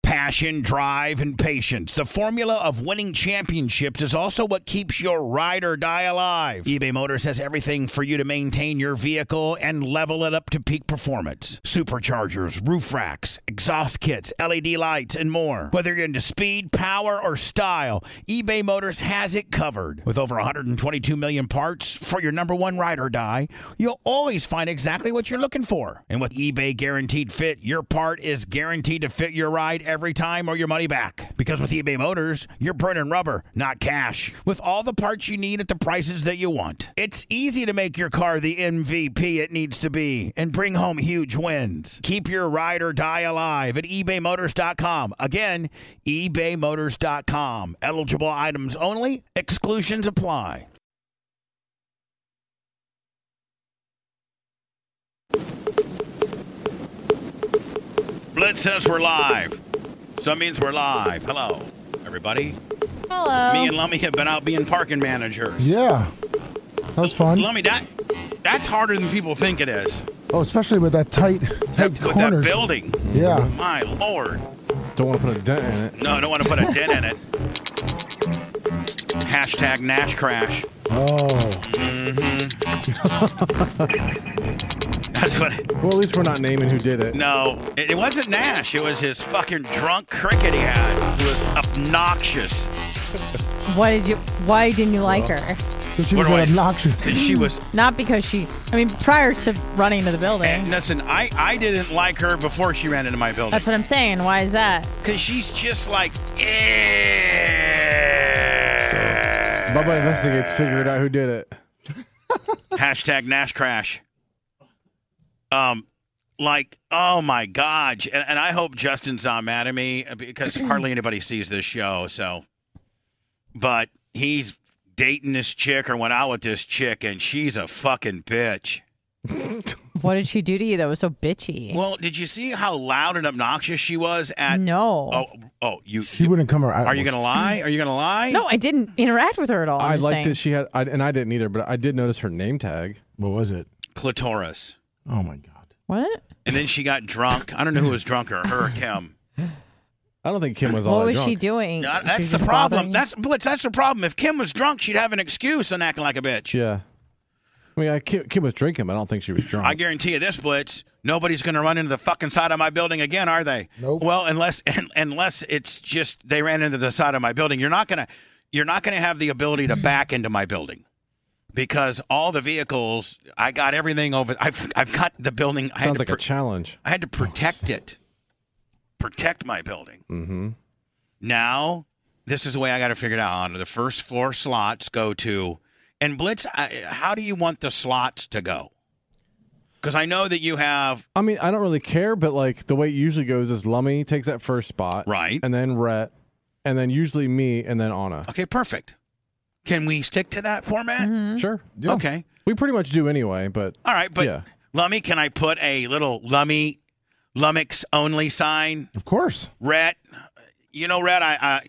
Passion, drive, and patience. The formula of winning championships is also what keeps your ride or die alive. eBay Motors has everything for you to maintain your vehicle and level it up to peak performance. Superchargers, roof racks, exhaust kits, LED lights, and more. Whether you're into speed, power, or style, eBay Motors has it covered. With over 122 million parts for your number one ride or die, you'll always find exactly what you're looking for. And with eBay Guaranteed Fit, your part is guaranteed to fit your ride every time or your money back. Because with eBay Motors, you're burning rubber, not cash. With all the parts you need at the prices that you want. It's easy to make your car the MVP it needs to be and bring home huge wins. Keep your ride or die alive at ebaymotors.com. Again, ebaymotors.com. Eligible items only. Exclusions apply. Blitz says we're live. So that means we're live. Hello, everybody. Hello. Me and Lummy have been out being parking managers. Yeah. That was fun. Lummy, that's harder than people think it is. Oh, especially with that tight With corners. that building. Yeah. My Lord. Don't want to put a dent in it. No, I don't want to put a dent in it. Hashtag Nash Crash. Oh. That's what. Well, at least we're not naming who did it. No, it wasn't Nash. It was his fucking drunk cricket he had. He was obnoxious. Why didn't you like her? Because she What was do I- obnoxious. She was. Not because prior to running to the building. And listen, I didn't like her before she ran into my building. That's what I'm saying. Why is that? Because she's just like, Bubba investigates, figured out who did it. Hashtag Nash Crash. Like, oh my God. And I hope Justin's not mad at me because hardly anybody sees this show. So, but he's dating this chick or went out with this chick and she's a fucking bitch. What did she do to you that was so bitchy? Well, did you see how loud and obnoxious she was at? No. She wouldn't come around. Are you going to lie? Are you going to lie? No, I didn't interact with her at all. I I'm liked saying. that she had, and I didn't either, but I did notice her name tag. What was it? Clitoris. Oh, my God. What? And then she got drunk. I don't know who was drunker, her or Kim. I don't think Kim was all What that was drunk. she doing? No, Was that's she the just problem. bothering you? That's the problem. If Kim was drunk, she'd have an excuse and acting like a bitch. Yeah. I mean, Kim was drinking, but I don't think she was drunk. I guarantee you this, Blitz. Nobody's going to run into the fucking side of my building again, are they? Nope. Well, unless it's just they ran into the side of my building. You're not gonna have the ability to back into my building because all the vehicles. I got everything over. I've got the building. Sounds like a challenge. I had to protect it. Protect my building. Mm-hmm. Now, this is the way I got to figure it out. The first floor slots go to, and Blitz, how do you want the slots to go? Because I know that you have. I mean, I don't really care, but like the way it usually goes is Lummy takes that first spot. Right. And then Rhett, and then usually me, and then Anna. Okay, perfect. Can we stick to that format? Mm-hmm. Sure. Yeah. Okay. We pretty much do anyway, but. All right, but yeah. Lummy, can I put a little Lummox only sign? Of course. Rhett, Rhett, I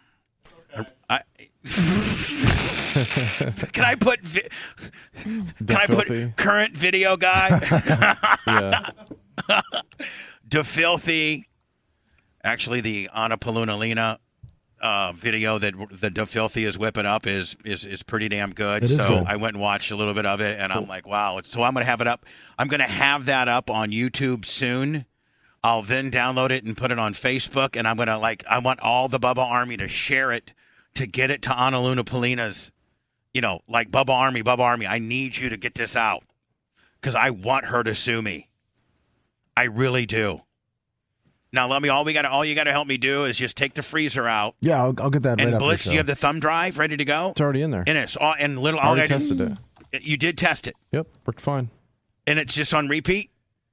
can I put Filthy. current video guy? Yeah. DeFilthy. Actually, the Anna Palunalina video that the DeFilthy is whipping up is pretty damn good. It is so good. I went and watched a little bit of it, and I'm like, wow. So I'm going to have it up. I'm going to have that up on YouTube soon. I'll then download it and put it on Facebook, and I'm going to I want all the Bubba Army to share it to get it to Anna Luna Polina's, Bubba Army, I need you to get this out because I want her to sue me. I really do. Now, let me. All you got to help me do is just take the freezer out. Yeah, I'll get that right And after Blitz, the do show. you have the thumb drive ready to go? It's already in there. And it's and little. I All already I tested it. You did test it, Yep, worked fine. and it's just on repeat.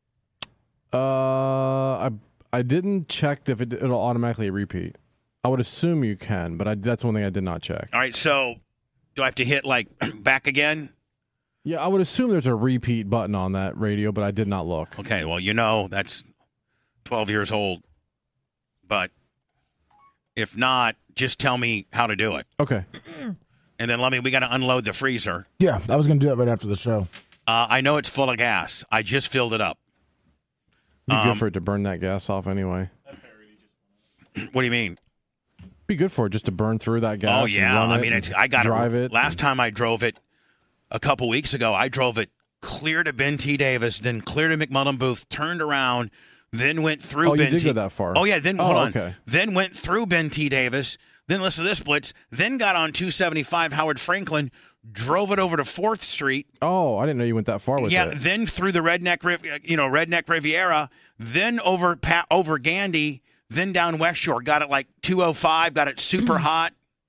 I didn't check if it'll automatically repeat. I would assume you can, but that's one thing I did not check. All right. So, do I have to hit back again? Yeah, I would assume there's a repeat button on that radio, but I did not look. Okay. Well, that's 12 years old. But if not, just tell me how to do it. Okay. And then we got to unload the freezer. Yeah, I was going to do that right after the show. I know it's full of gas. I just filled it up. Be good for it to burn that gas off anyway. What do you mean? Be good for it just to burn through that gas. Oh yeah, and run I mean, I got drive it. Last time I drove it a couple weeks ago, I drove it clear to Ben T. Davis, then clear to McMullen Booth, turned around, then went through. Oh, Ben you did T. go that far. Oh yeah, then hold on. Okay. Then went through Ben T. Davis. Then listen to this, Blitz. Then got on 275 Howard Franklin, drove it over to 4th Street. Oh, I didn't know you went that far with it. Then through the Redneck Riviera, then over Gandy, then down West Shore. Got it like 205. Got it super hot.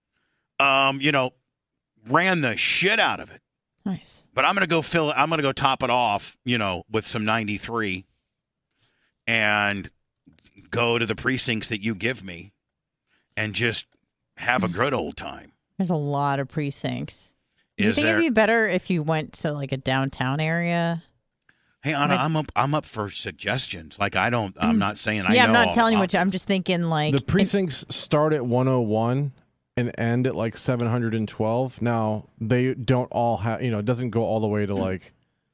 Ran the shit out of it. Nice. But I'm gonna go top it off, with some 93, and go to the precincts that you give me, and just have a good old time. There's a lot of precincts. Do you Is think there? it'd be better if you went to like a downtown area? Hey Anna, I'm up for suggestions. Like I'm not saying I know. Yeah, I'm not telling you all what I'm just thinking like The precincts start at 101 and end at like 712. Now, they don't all have, it doesn't go all the way to like,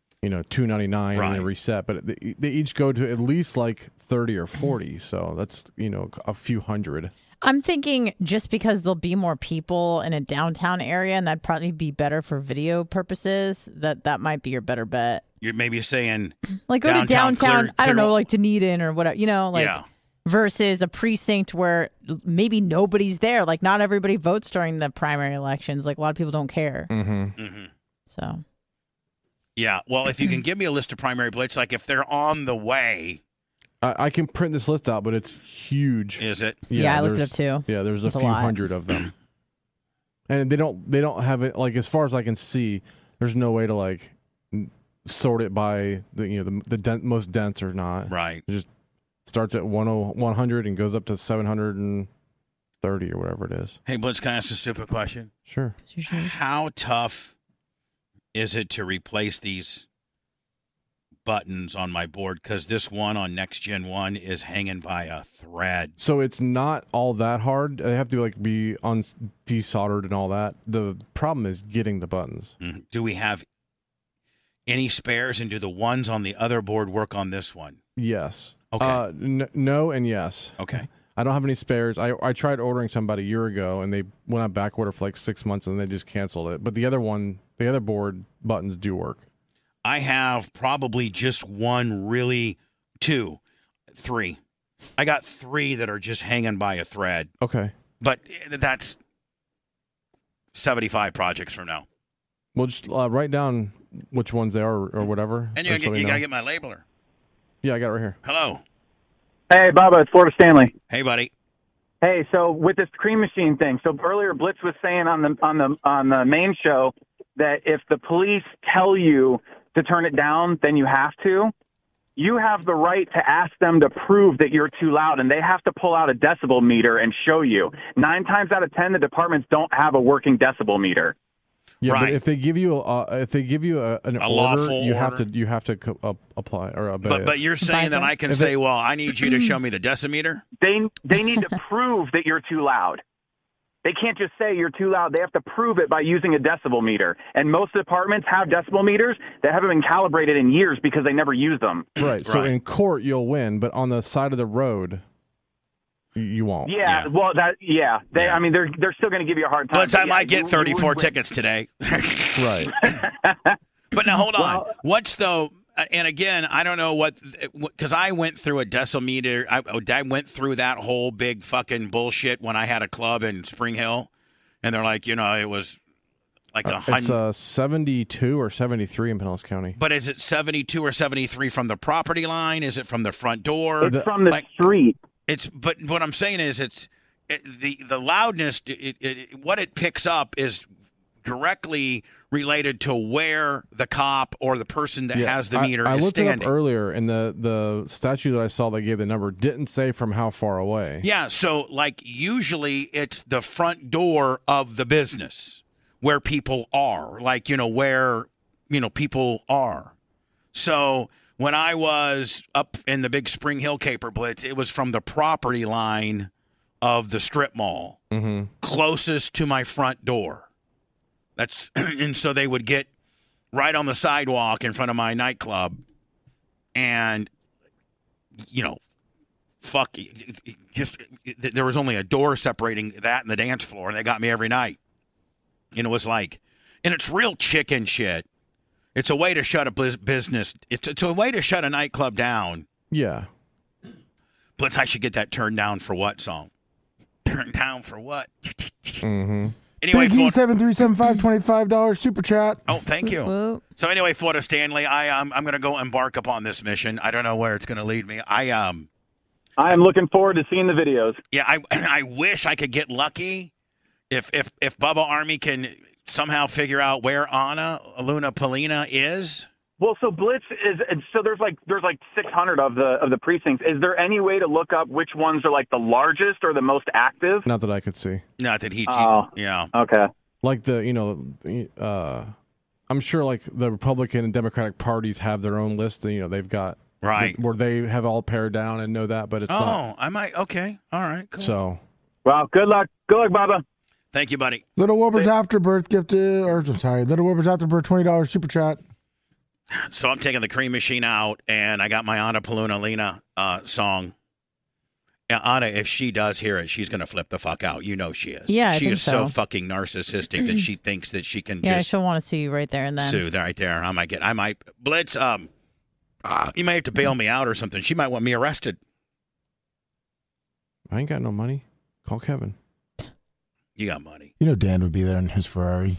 299 and then reset, but they each go to at least like 30 or 40. So that's, a few hundred. I'm thinking just because there'll be more people in a downtown area, and that'd probably be better for video purposes, that might be your better bet. You're maybe saying Like go to downtown, I don't know, clear- like Dunedin or whatever, Yeah. versus a precinct where maybe nobody's there. Like not everybody votes during the primary elections. Like a lot of people don't care. Mm-hmm. So. Yeah. Well, if you can give me a list of primary blitz, like if they're on the way, I can print this list out, but it's huge. is it? Yeah, I looked it there's- up too. Yeah, there's It's a a few lot. hundred of them. And they don't have it, like, as far as I can see, there's no way to like sort it by the most dense or not. Right. It just starts at 100 and goes up to 730 or whatever it is. Hey, Blitz, can I ask a stupid question? Sure. How tough is it to replace these buttons on my board? Because this one on Next Gen 1 is hanging by a thread. So it's not all that hard. They have to like be desoldered and all that. The problem is getting the buttons. Mhm. Do we have any spares, and do the ones on the other board work on this one? Yes. Okay. No and yes. Okay. I don't have any spares. I tried ordering some about a year ago, and they went on back order for like 6 months, and they just canceled it. But the other board buttons do work. I have probably just two, three. I got 3 that are just hanging by a thread. Okay. But that's 75 projects from now. Well, just write down which ones they are or whatever. And or you so we got know. to get my labeler. Yeah, I got it right here. Hello. Hey, Bubba, it's Florida Stanley. Hey, buddy. Hey, so with this cream machine thing, so earlier Blitz was saying on the main show that if the police tell you to turn it down, then you have to. You have the right to ask them to prove that you're too loud, and they have to pull out a decibel meter and show you. 9 times out of 10, the departments don't have a working decibel meter. Yeah, Right. but if they give you an order, lawful you order. have to apply or obey it. But you're saying that I can If say, it- well, I need you to show me the decimeter? They need to prove that you're too loud. They can't just say you're too loud. They have to prove it by using a decibel meter. And most departments have decibel meters that haven't been calibrated in years because they never use them. Right. So Right. in court you'll win, but on the side of the road you won't. Yeah, Yeah. well, I mean, they're still going to give you a hard time. Well, I but might yeah, get you 34 would win. tickets today. Right. But now, hold on. Well- What's and again, I don't know because I went through a decimeter. I went through that whole big fucking bullshit when I had a club in Spring Hill. And they're like, it was like 100. It's 72 or 73 in Pinellas County. But is it 72 or 73 from the property line? Is it from the front door? It's from the street. But what I'm saying is the loudness, what it picks up is directly related to where the cop or the person that has the meter I is looked standing. it up earlier, and the statue that I saw that gave the number didn't say from how far away. Yeah, so like usually it's the front door of the business where people are, like, where, people are. So when I was up in the big Spring Hill Caper Blitz, it was from the property line of the strip mall, closest to my front door. And so they would get right on the sidewalk in front of my nightclub and, fuck, just there was only a door separating that and the dance floor, and they got me every night. And it was like, and it's real chicken shit. It's a way to shut a business. It's a way to shut a nightclub down. Yeah. Blitz, I should get that turned down for what song? Turned down for what? Mm-hmm. Anyway, Big E7375 $25 super chat. Oh, thank you. So anyway, Florida Stanley, I'm going to go embark upon this mission. I don't know where it's going to lead me. I am looking forward to seeing the videos. Yeah, I wish I could get lucky. If Bubba Army can somehow figure out where Anna Luna Polina is. Well, so Blitz is so there's like 600 of the precincts. Is there any way to look up which ones are like the largest or the most active? Not that I could see. Not that he. Yeah. Okay. Like I'm sure like the Republican and Democratic parties have their own list. They've got right where they have all pared down and know that, but it's not. I might. Okay. All right. Cool. So. Well, good luck. Good luck, Bubba. Thank you, buddy. Little Wilbur's Afterbirth gifted, Little Wilbur's Afterbirth $20 super chat. So I'm taking the cream machine out, and I got my Anna Polina song. Anna, if she does hear it, she's going to flip the fuck out. You know she is. Yeah, she I think is so fucking narcissistic that she thinks that she can yeah, just she'll want to see you right there and then. sue right there. I might Blitz. You might have to bail me out or something. She might want me arrested. I ain't got no money. Call Kevin. You got money. You know Dan would be there in his Ferrari.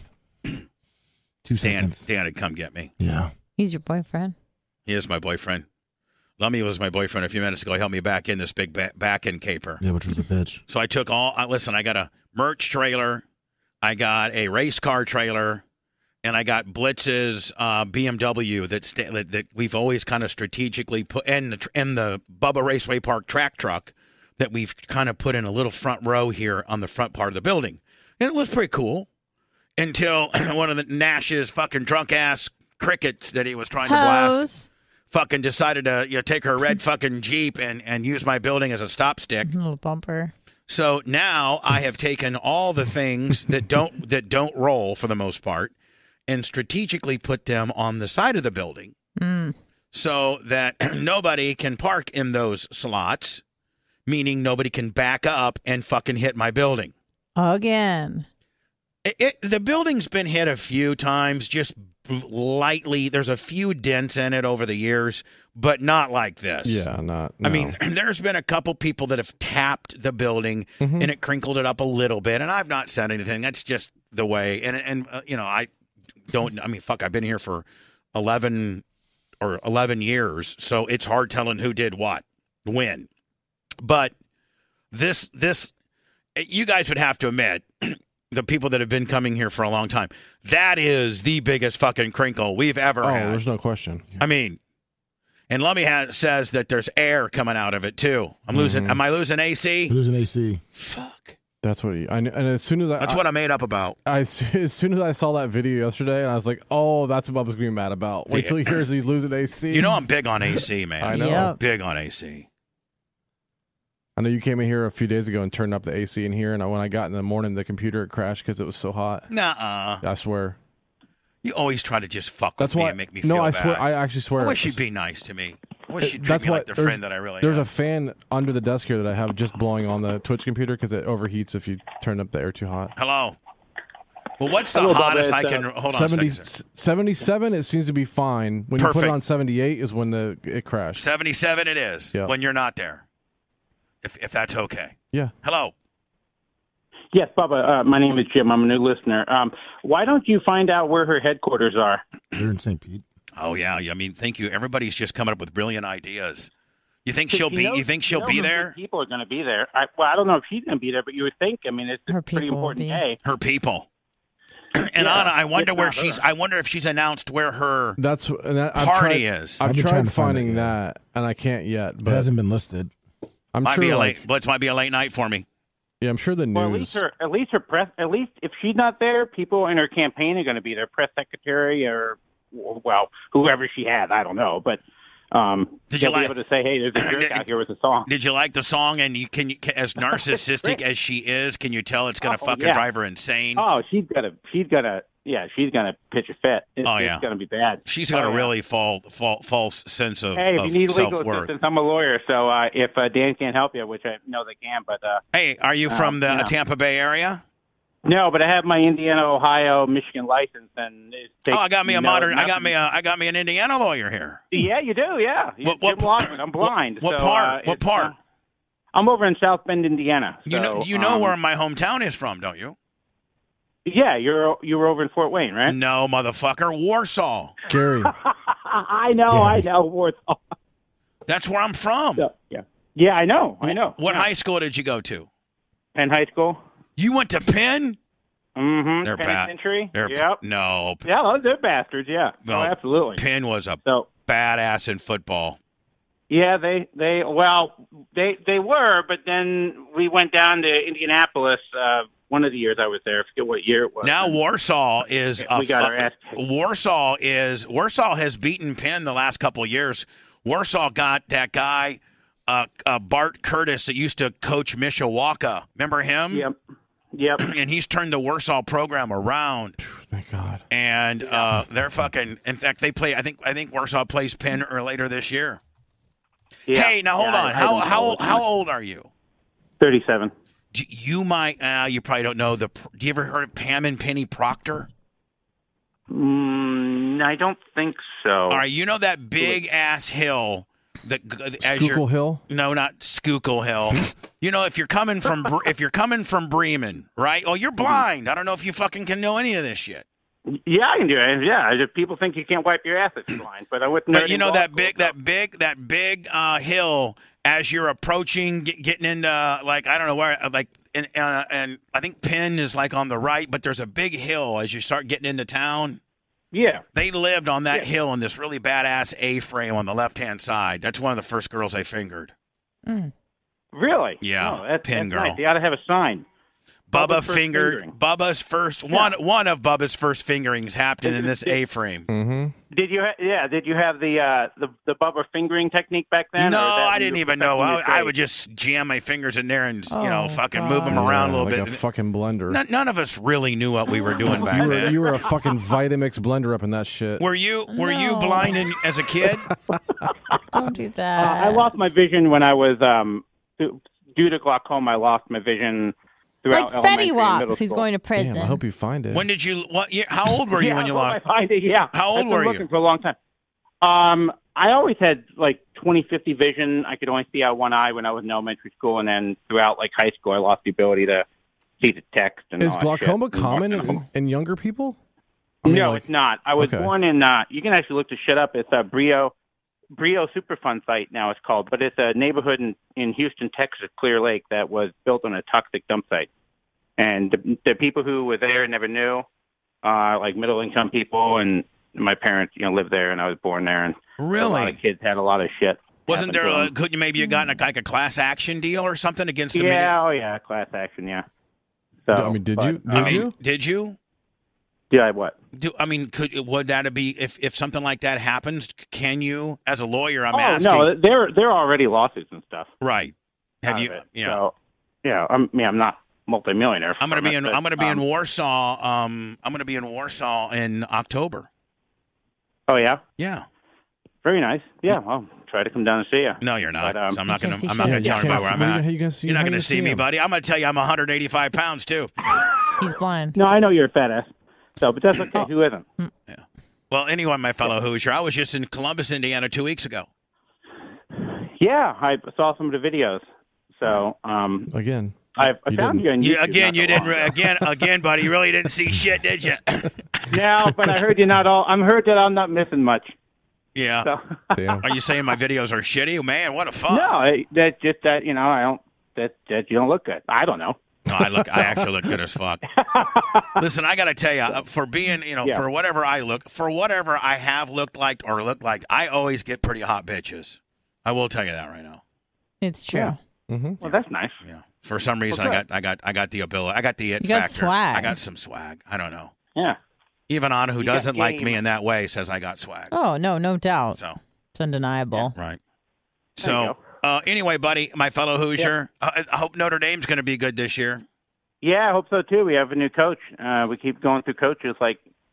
2 seconds. Dan would come get me. Yeah. He's your boyfriend. He is my boyfriend. Lummy was my boyfriend a few minutes ago. He helped me back in this big back end caper. Yeah, which was a bitch. So I took listen, I got a merch trailer, I got a race car trailer, and I got Blitz's BMW that we've always kind of strategically put in the Bubba Raceway Park track truck that we've kind of put in a little front row here on the front part of the building. And it was pretty cool until one of the Nash's fucking drunk ass crickets that he was trying to blast fucking decided to take her red fucking Jeep and use my building as a stop stick. A little bumper. So now I have taken all the things that don't roll for the most part and strategically put them on the side of the building so that nobody can park in those slots, meaning nobody can back up and fucking hit my building. Again. The building's been hit a few times, just lightly. There's a few dents in it over the years, but not like this. Yeah, not. No. I mean, there's been a couple people that have tapped the building and it crinkled it up a little bit, and I've not said anything. That's just the way. And I don't. I mean, fuck. I've been here for 11 years, so it's hard telling who did what, when. But this, you guys would have to admit. The people that have been coming here for a long time, that is the biggest fucking crinkle we've ever had. Oh, there's no question. I mean, and Lummy says that there's air coming out of it too. I'm losing. Am I losing AC? Losing AC. Fuck. That's what and as soon as that's what I made up about. As soon as I saw that video yesterday, and I was like, oh, that's what Bubba's gonna be mad about. Wait till he hears he's losing AC. You know I'm big on AC, man. I know. Yep. Big on AC. I know you came in here a few days ago and turned up the AC in here, and when I got in the morning, the computer crashed because it was so hot. Nuh-uh. I swear. You always try to just fuck That's with why, me and make me feel bad. No, I swear. I actually swear. I wish she'd be nice to me. I wish she'd treat me like the friend that I really am. There's a fan under the desk here that I have just blowing on the Twitch computer because it overheats if you turn up the air too hot. Hello. Well, what's the hottest I can... Hold on 77, it seems to be fine. When you put it on 78 is when it crashed. 77 it is, when you're not there. If that's okay. Yeah. Hello. Yes, Bubba. My name is Jim. I'm a new listener. Why don't you find out where her headquarters are? They're in St. Pete. Oh yeah. I mean, thank you. Everybody's just coming up with brilliant ideas. You think she'll be? You think she'll be there? People are going to be there. I don't know if she's going to be there, but you would think. I mean, it's a pretty important day. Her people. And Anna, I wonder where she's. I wonder if she's announced where her party is. I've tried finding that, and I can't yet. But it hasn't been listed. I'm might sure be a late. Blitz might be a late night for me. Yeah, I'm sure the news. Well, at least her press. At least if she's not there, people in her campaign are going to be there. Press secretary or whoever she had. I don't know, but did you be able to say, "Hey, there's a jerk out here with a song." Did you like the song? And you can, as narcissistic as she is, can you tell it's going to fucking drive her insane? Oh, she's got a she's going to pitch a fit. It's going to be bad. She's got a really false sense of Hey, if you need legal self-worth. assistance, I'm a lawyer. So if Dan can't help you, which I know they can, but hey, are you from the Tampa Bay area? No, but I have my Indiana, Ohio, Michigan license, and I got me a modern. I got me an Indiana lawyer here. Yeah, you do. Yeah, What Jim Lockman. I'm blind. What so, part? What part? I'm over in South Bend, Indiana. So, you know where my hometown is from, don't you? Yeah, you were over in Fort Wayne, right? No, motherfucker, Warsaw. Gary. I know, Warsaw. That's where I'm from. Yeah, I know. What high school did you go to? Penn High School. You went to Penn? Mm-hmm. They're bad. Penitentiary. Yep. No. Yeah, they're bastards. Yeah. No, absolutely. Penn was a badass in football. Yeah, they were, but then we went down to Indianapolis. One of the years I was there, I forget what year it was. Now Warsaw is we got our ass kicked. Warsaw has beaten Penn the last couple of years. Warsaw got that guy Bart Curtis that used to coach Mishawaka. Remember him? Yep. And he's turned the Warsaw program around. Thank God. And they're fucking. In fact, they play. I think Warsaw plays Penn later this year. Yeah. Hey, now hold on. How old are you? 37. You might. You probably don't know do you ever heard of Pam and Penny Proctor? I don't think so. All right, you know that big ass hill. Schuylkill Hill? No, not Schuylkill Hill. You know, if you're coming from Bremen, right? Oh, you're blind. I don't know if you fucking can know any of this shit. Yeah, I can do it. Yeah, people think you can't wipe your ass if you're blind, but I wouldn't. But you know that big hill as you're approaching, getting into like I don't know where, like, and I think Penn is like on the right, but there's a big hill as you start getting into town. Yeah. They lived on that hill in this really badass A-frame on the left-hand side. That's one of the first girls I fingered. Really? Yeah, that's Penn girl. Nice. They ought to have a sign. Bubba's first one of Bubba's first fingerings happened in this A-frame. Mm-hmm. Did you have the Bubba fingering technique back then? No, I didn't even know. I would just jam my fingers in there and fucking move them around a little like bit. a fucking blender. None of us really knew what we were doing back then. You were a fucking Vitamix blender up in that shit. Were you blind as a kid? Don't do that. I lost my vision when I was due to glaucoma. I lost my vision. Like Fetty Wap, who's going to prison. Damn, I hope you find it. When did you? How old were you when you lost? I find it. Yeah. How old were you? I've been looking for a long time. I always had like 20/50 vision. I could only see out one eye when I was in elementary school, and then throughout like high school, I lost the ability to see the text. And is all glaucoma that shit. common in younger people? No, it's not. I was born in. You can actually look this shit up. It's a Brio Superfund site now. It's called, but it's a neighborhood in Houston, Texas, Clear Lake, that was built on a toxic dump site. And the people who were there never knew, like middle income people, and my parents, lived there, and I was born there. And really, a lot of kids had a lot of shit. Wasn't there? Could you maybe have gotten a class action deal or something against the? Yeah, class action. Yeah. So I mean, did you? Did you? Did I what? Would that be if something like that happens? Can you, as a lawyer, I'm asking? No, there are already lawsuits and stuff. Right. Have you? Yeah. So, I'm not multimillionaire. I'm going to be in Warsaw. I'm going to be in Warsaw in October. Oh yeah. Yeah. Very nice. Yeah. I'll try to come down and see you. No, you're not. But, so I'm not going to tell you about where I'm at. You're not going to see me, buddy. I'm going to tell you I'm 185 pounds too. He's blind. No, I know you're a fat ass. So, but that's okay. Who isn't? Yeah. Well, anyway, my fellow Hoosier, I was just in Columbus, Indiana 2 weeks ago. Yeah, I saw some of the videos. So, again, I found you on YouTube. You didn't. Again, buddy. You really didn't see shit, did you? No, but I heard I'm heard that I'm not missing much. Yeah. So. Are you saying my videos are shitty? Man, what a fuck. No, that's just that I don't. That you don't look good. I don't know. No, I actually look good as fuck. Listen, I got to tell you, for being, for whatever I have looked like or look like, I always get pretty hot bitches. I will tell you that right now. It's true. Yeah. Mm-hmm. Well, that's nice. Yeah. For some reason, I got the ability. I got the it you got factor. swag. I got some swag. I don't know. Yeah. Even Anna, who doesn't like me in that way, says I got swag. Oh no doubt. So it's undeniable. Yeah, right. So. Anyway, buddy, my fellow Hoosier, I hope Notre Dame's going to be good this year. Yeah, I hope so, too. We have a new coach. We keep going through coaches like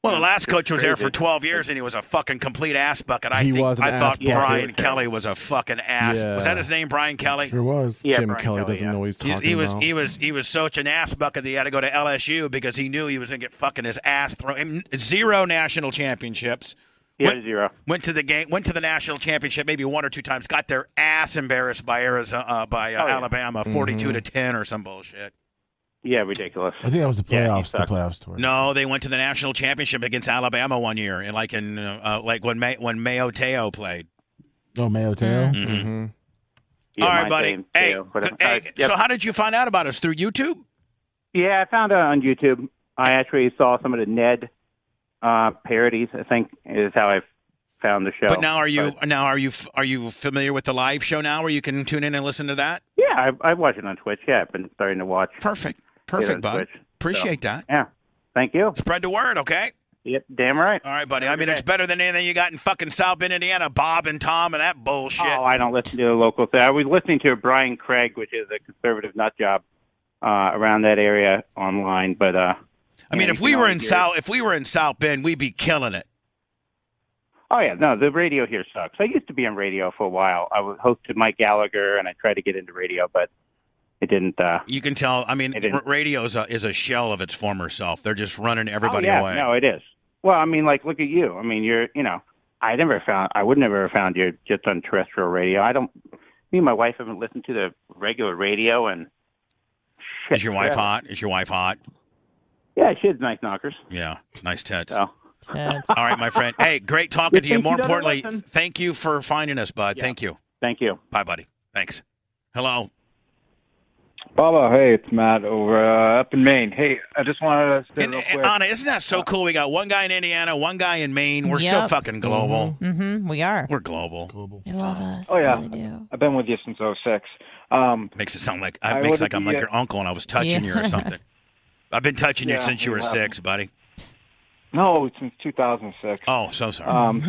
Well, the last coach was there for 12 years, and he was a fucking complete ass bucket. I thought Brian Kelly was a fucking ass. Yeah. Was that his name, Brian Kelly? Sure was. Yeah, Jim Brian Kelly doesn't know what he's talking about. He was such an ass bucket that he had to go to LSU because he knew he was going to get fucking his ass thrown. 0 national championships. Yeah, 0. Went to the national championship maybe 1 or 2 times. Got their ass embarrassed by Alabama, 42-10 or some bullshit. Yeah, ridiculous. I think that was the playoffs. Yeah, the playoffs tour. No, they went to the national championship against Alabama one year, and like when Mayo Teo played. Oh, Mayo Teo. Mm-hmm. Yeah, all right, buddy. Hey, yep. So how did you find out about us? Through YouTube? Yeah, I found it on YouTube. I actually saw some of the Ned parodies. I think is how I found the show. But now are you familiar with the live show now, where you can tune in and listen to that? Yeah, I watch it on Twitch. Yeah, I've been starting to watch. Perfect, bud. Twitch, Appreciate that. Yeah, thank you. Spread the word, okay? Yep, damn right. All right, buddy. I mean, it's better than anything you got in fucking South Bend, Indiana, Bob and Tom and that bullshit. Oh, I don't listen to the local thing. I was listening to Brian Craig, which is a conservative nut job around that area online. But I mean, if we were in South Bend, we'd be killing it. Oh yeah, no, the radio here sucks. I used to be on radio for a while. I was hosted Mike Gallagher, and I tried to get into radio, but it didn't. You can tell. I mean, radio is a shell of its former self. They're just running everybody away. No, it is. Well, I mean, like, look at you. I mean, I would never have found you just on terrestrial radio. Me and my wife haven't listened to the regular radio, and shit. Is your wife hot? Yeah, she has nice knockers. Yeah, nice tits. So. All right, my friend. Hey, great talking to you. More importantly, thank you for finding us, bud. Yeah. Thank you. Thank you. Bye, buddy. Thanks. Hello. Baba, hey, it's Matt over up in Maine. Hey, I just wanted to say real quick. Anna, isn't that so cool? We got one guy in Indiana, one guy in Maine. We're so fucking global. Mm-hmm. We are. We're global. I love us. Oh, yeah. I really do. I've been with you since 06. Makes it sound like I'm like your uncle and I was touching you or something. I've been touching you since you were 6, buddy. No, since 2006. Oh, so sorry.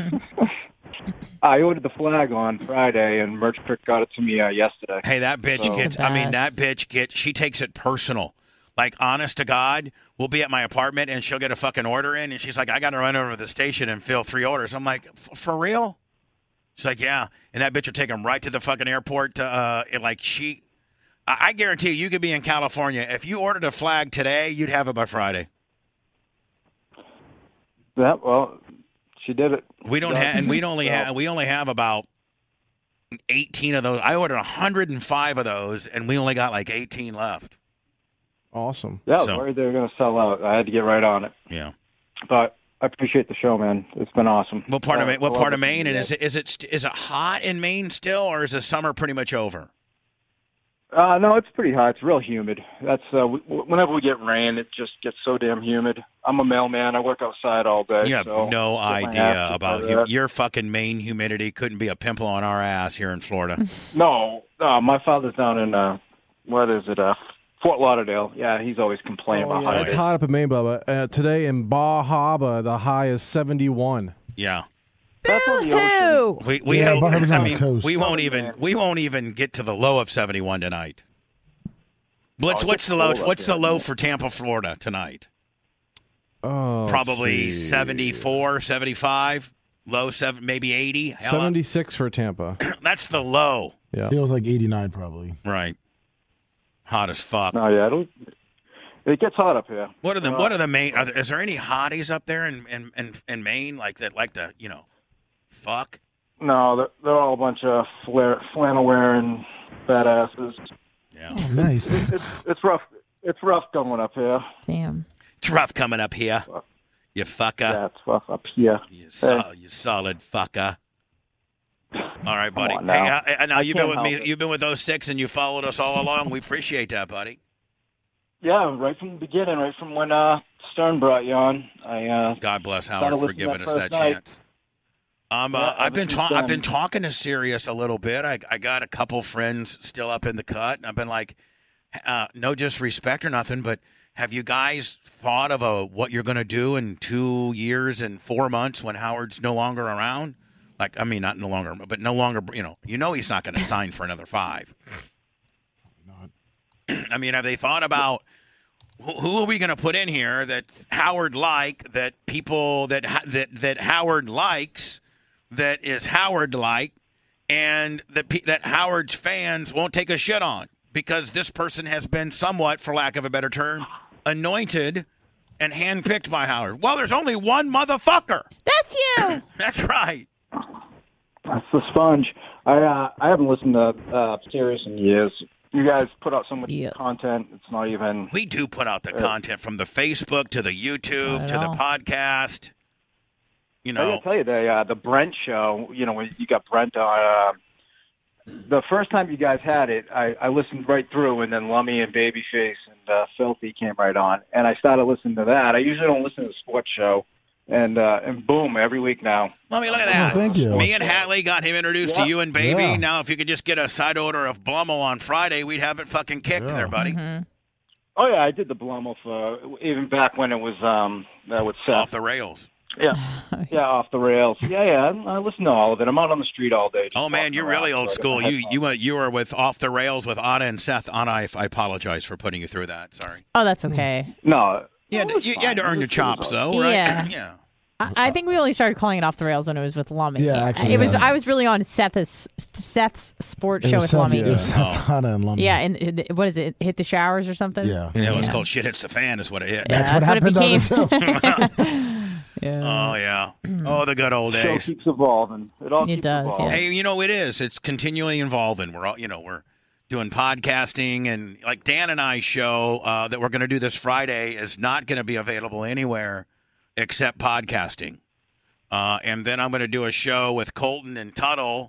I ordered the flag on Friday, and Merch Trick got it to me yesterday. Hey, that bitch she takes it personal. Like, honest to God, we'll be at my apartment, and she'll get a fucking order in, and she's like, I got to run over to the station and fill 3 orders. I'm like, for real? She's like, yeah. And that bitch will take them right to the fucking airport. I guarantee you could be in California. If you ordered a flag today, you'd have it by Friday. Yeah, well, she did it. We only have about 18 of those. I ordered 105 of those, and we only got like 18 left. Awesome. Yeah, I was worried they were going to sell out. I had to get right on it. Yeah. But I appreciate the show, man. It's been awesome. What part of Maine? And is it hot in Maine still, or is the summer pretty much over? No, it's pretty hot. It's real humid. That's whenever we get rain, it just gets so damn humid. I'm a mailman. I work outside all day. You have no idea about your fucking Maine humidity. Couldn't be a pimple on our ass here in Florida. No, my father's down in Fort Lauderdale. Yeah, he's always complaining about how it's hot up in Maine, Bubba. Today in Bar Harbor, the high is 71. Yeah. That's on the ocean. We won't even get to the low of 71 tonight. Blitz, what's the low? What's the low for Tampa, Florida tonight? Oh, probably 74, 75, low 7, maybe 80. 76 for Tampa. That's the low. Yeah, feels like 89 probably. Right. Hot as fuck. Oh yeah, it gets hot up here. What are the main? Is there any hotties up there in Maine like that? Like to fuck? No, they're all a bunch of flannel wearing badasses. Yeah, oh, nice. It's rough. It's rough going up here. Damn, it's rough coming up here. You fucker. Yeah, it's rough up here. You solid fucker. All right, buddy. Now. Hey, now you've been with me. You've been with 06, and you followed us all along. We appreciate that, buddy. Yeah, right from the beginning, right from when Stern brought you on. God bless Howard for giving us that chance. I've been talking to Sirius a little bit. I got a couple friends still up in the cut, and I've been like, no disrespect or nothing, but have you guys thought of what you're going to do in 2 years and 4 months when Howard's no longer around? Like, I mean, not no longer, but no longer. He's not going to sign for another 5. I mean, have they thought about Who are we going to put in here that Howard that people that Howard likes, that is Howard and that Howard's fans won't take a shit on, because this person has been somewhat, for lack of a better term, anointed and handpicked by Howard. Well, there's only one motherfucker. That's you. That's right. That's the Sponge. I haven't listened to Sirius in years. You guys put out so much content. It's not even. We do put out the content, from the Facebook to the YouTube to the podcast. You know, I gotta tell you, the Brent show. You know, when you got Brent on. The first time you guys had it, I listened right through, and then Lummy and Babyface and Filthy came right on, and I started listening to that. I usually don't listen to the sports show, and boom, every week now. Lummy, look at that. Oh, thank you. Me and Hatley got him introduced to you and Baby. Yeah. Now, if you could just get a side order of Blummel on Friday, we'd have it fucking kicked there, buddy. Mm-hmm. Oh yeah, I did the Blummel for even back when it was with Seth. Off the rails. Yeah, off the rails. Yeah. I listen to all of it. I'm out on the street all day. Oh man, you're really old school. You were with Off the Rails with Anna and Seth. Anna, I apologize for putting you through that. Sorry. Oh, that's okay. No. You had to earn your chops, though, right? Yeah. I think we only started calling it Off the Rails when it was with Lummy. Yeah, actually. I was really on Seth's sports show with Lummy. It was Seth, Anna, and Lummy. Yeah, and what is it? Hit the Showers or something? Yeah. It was called Shit Hits the Fan is what it hit. That's what happened it on the show. Yeah. Oh, yeah. Oh, the good old days. It keeps evolving. It all keeps does, evolving. yeah. Hey, it is. It's continually evolving. We're doing podcasting, and like Dan and I's show that we're going to do this Friday is not going to be available anywhere except podcasting. And then I'm going to do a show with Colton and Tuttle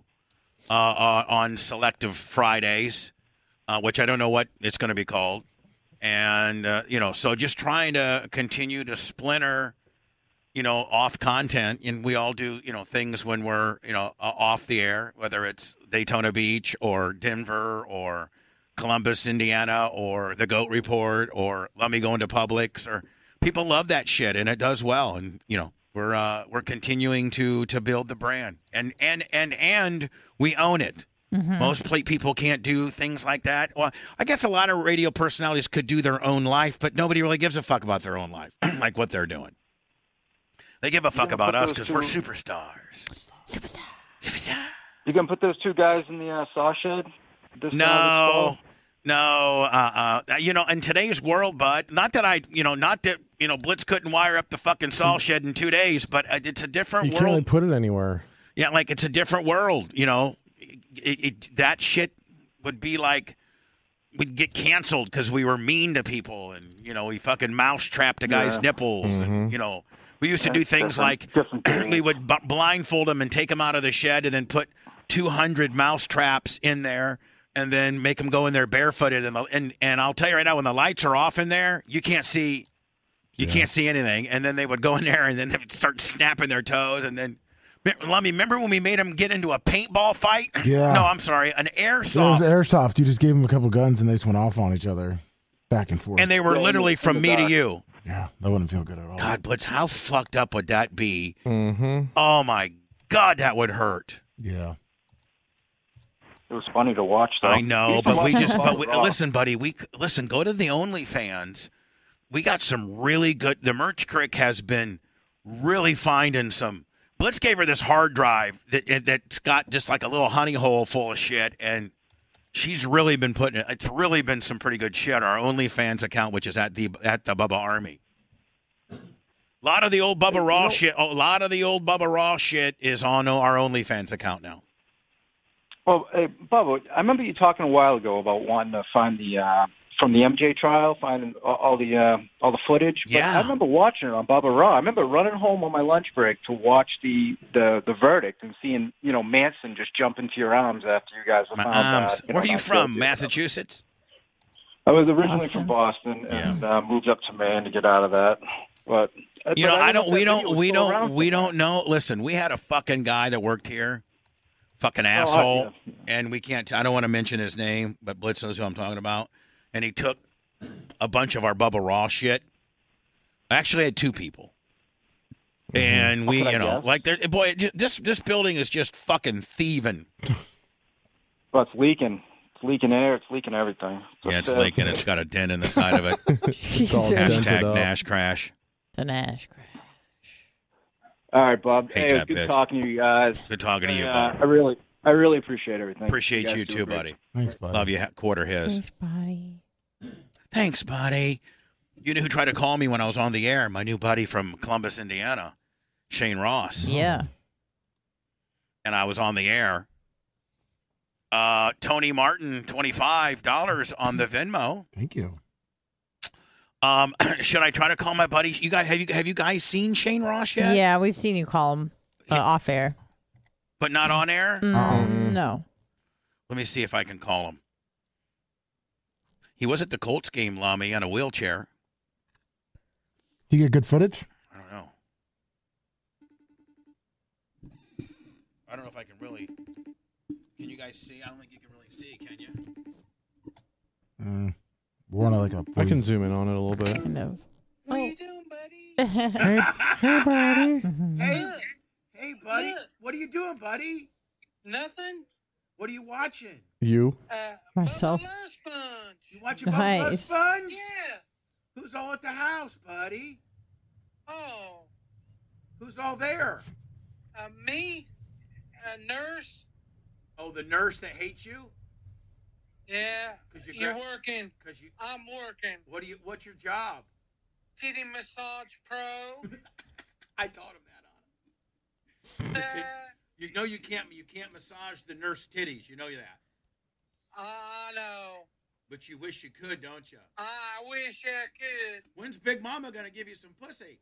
on Selective Fridays, which I don't know what it's going to be called. And, so just trying to continue to splinter, off content. And we all do, things when we're, off the air, whether it's Daytona Beach or Denver or Columbus, Indiana, or the Goat Report, or Let Me Go Into Publix, or people love that shit, and it does well. And, we're continuing to build the brand, and we own it. Mm-hmm. Most people can't do things like that. Well, I guess a lot of radio personalities could do their own life, but nobody really gives a fuck about their own life, like what they're doing. They give a fuck about us because we're superstars. Superstar. You gonna put those two guys in the saw shed? No. In today's world, bud, not that Blitz couldn't wire up the fucking saw shed in 2 days, but it's a different world. You can't really put it anywhere. Yeah, like it's a different world, that shit would be like, we'd get canceled because we were mean to people, and, we fucking mouse-trapped a guy's nipples, and, we used to do things like we would blindfold him and take him out of the shed and then put 200 mouse traps in there and then make them go in there barefooted. And I'll tell you right now, when the lights are off in there, you can't see anything. And then they would go in there and then they would start snapping their toes. And then, Lummy, remember when we made them get into a paintball fight? Yeah. No, I'm sorry, an airsoft. It was airsoft. You just gave them a couple guns and they just went off on each other, back and forth. And they were literally from me to you. Yeah, that wouldn't feel good at all. God, Blitz, how fucked up would that be? Mm-hmm. Oh, my God, that would hurt. Yeah. It was funny to watch, though. I know, but listen, buddy, go to the OnlyFans. We got some really good, the Merch Crick has been really finding some. Blitz gave her this hard drive that's got just like a little honey hole full of shit, and she's really been it's really been some pretty good shit. Our OnlyFans account, which is at the Bubba Army. A lot of the old Bubba Raw shit. A lot of the old Bubba Raw shit is on our OnlyFans account now. Well, hey, Bubba, I remember you talking a while ago about wanting to find from the MJ trial, finding all the footage. But yeah. I remember watching it on Bubba Raw. I remember running home on my lunch break to watch the verdict and seeing Manson just jump into your arms after you guys were found. Where are you from? Massachusetts? I was originally from Boston and moved up to Maine to get out of that. But we don't know. Listen, we had a fucking guy that worked here. Fucking asshole. And we can't, I don't want to mention his name, but Blitz knows who I'm talking about. And he took a bunch of our Bubba Raw shit. I actually had two people. And we, this building is just fucking thieving. Well, it's leaking. leaking air. It's leaking everything. Yeah, it's leaking. It's got a dent in the side of it. It's all dented Hashtag up. Nash crash. The Nash crash. All right, Bob. Hate Hey, it was that good bitch. talking to you guys. Good talking to you, I buddy. really appreciate everything. Appreciate guys you do too, a great- buddy. Thanks, buddy. Love you. Quarter his. Thanks, buddy. Thanks, buddy. You know who tried to call me when I was on the air? My new buddy from Columbus, Indiana, Shane Ross. Yeah. And I was on the air. Tony Martin, $25 on the Venmo. Thank you. Should I try to call my buddy? You guys have you guys seen Shane Ross yet? Yeah, we've seen you call him off air. But not on air? No. Let me see if I can call him. He was at the Colts game, Lummy, on a wheelchair. You get good footage? I don't know. I don't know if I can really. Can you guys see? I don't think you can really see, can you? We're on like a. I can zoom in on it a little bit. No. What are you doing, buddy? Hey, buddy. Hey, buddy. What are you doing, buddy? Nothing. What are you watching? You? Myself. Bubba Love Sponge. You watching Bubba Love Nice. Sponge? Yeah. Who's all at the house, buddy? Oh, Who's all there? me, a nurse. Oh, the nurse that hates you? Yeah. 'Cause you You're gra- working. 'Cause you. I'm working. What's your job? Titty Massage Pro. I taught him that on. You know you can't massage the nurse titties. You know that. I know. But you wish you could, don't you? I wish I could. When's Big Mama gonna give you some pussy?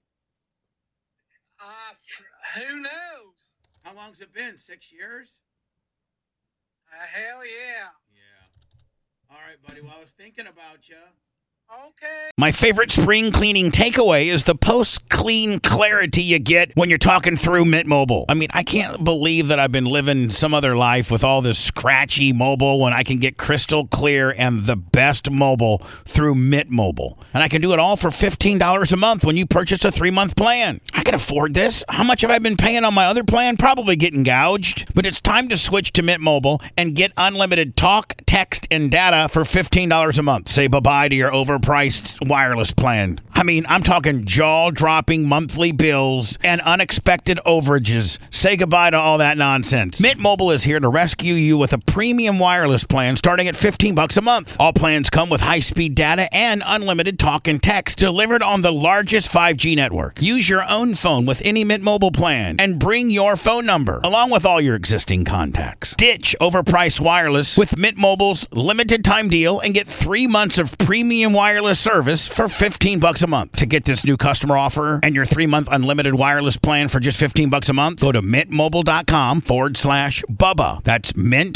Who knows? How long's it been? 6 years? Hell yeah. Yeah. All right, buddy. Well, I was thinking about you. Okay. My favorite spring cleaning takeaway is the post-clean clarity you get when you're talking through Mint Mobile. I mean, I can't believe that I've been living some other life with all this scratchy mobile when I can get crystal clear and the best mobile through Mint Mobile. And I can do it all for $15 a month when you purchase a 3-month plan. I can afford this. How much have I been paying on my other plan? Probably getting gouged. But it's time to switch to Mint Mobile and get unlimited talk, text, and data for $15 a month. Say bye-bye to your overpriced wireless plan. I mean, I'm talking jaw-dropping monthly bills and unexpected overages. Say goodbye to all that nonsense. Mint Mobile is here to rescue you with a premium wireless plan starting at $15 a month. All plans come with high-speed data and unlimited talk and text delivered on the largest 5G network. Use your own phone with any Mint Mobile plan and bring your phone number along with all your existing contacts. Ditch overpriced wireless with Mint Mobile's limited time deal and get 3 months of premium wireless service for $15 a month. To get this new customer offer and your 3-month unlimited wireless plan for just $15 a month, go to mintmobile.com/Bubba. That's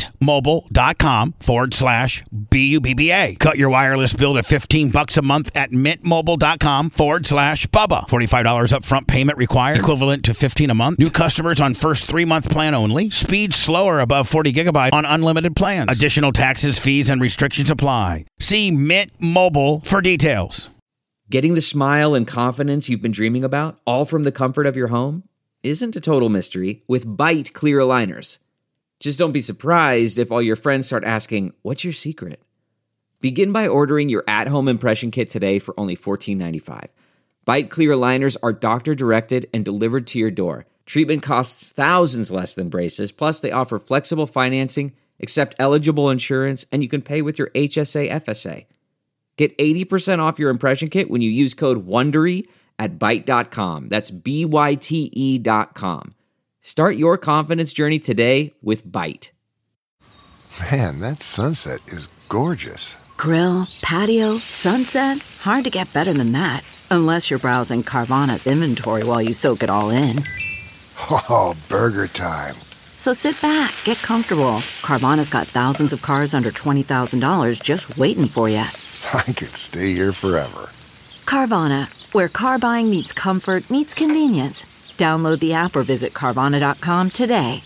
mintmobile.com/BUBBA. Cut your wireless bill to $15 a month at mintmobile.com/Bubba. $45 upfront payment required, equivalent to $15 a month. New customers on first 3-month plan only. Speed slower above 40 gigabyte on unlimited plans. Additional taxes, fees, and restrictions apply. See Mint Mobile for details. Getting the smile and confidence you've been dreaming about, all from the comfort of your home, isn't a total mystery with Byte clear aligners. Just don't be surprised if all your friends start asking, "What's your secret?" Begin by ordering your at-home impression kit today for only $14.95. Byte clear aligners are doctor-directed and delivered to your door. Treatment costs thousands less than braces, plus they offer flexible financing, accept eligible insurance, and you can pay with your HSA FSA. Get 80% off your impression kit when you use code WONDERY at Byte.com. That's BYTE.com. Start your confidence journey today with Byte. Man, that sunset is gorgeous. Grill, patio, sunset. Hard to get better than that. Unless you're browsing Carvana's inventory while you soak it all in. Oh, burger time. So sit back, get comfortable. Carvana's got thousands of cars under $20,000 just waiting for you. I could stay here forever. Carvana, where car buying meets comfort, meets convenience. Download the app or visit Carvana.com today.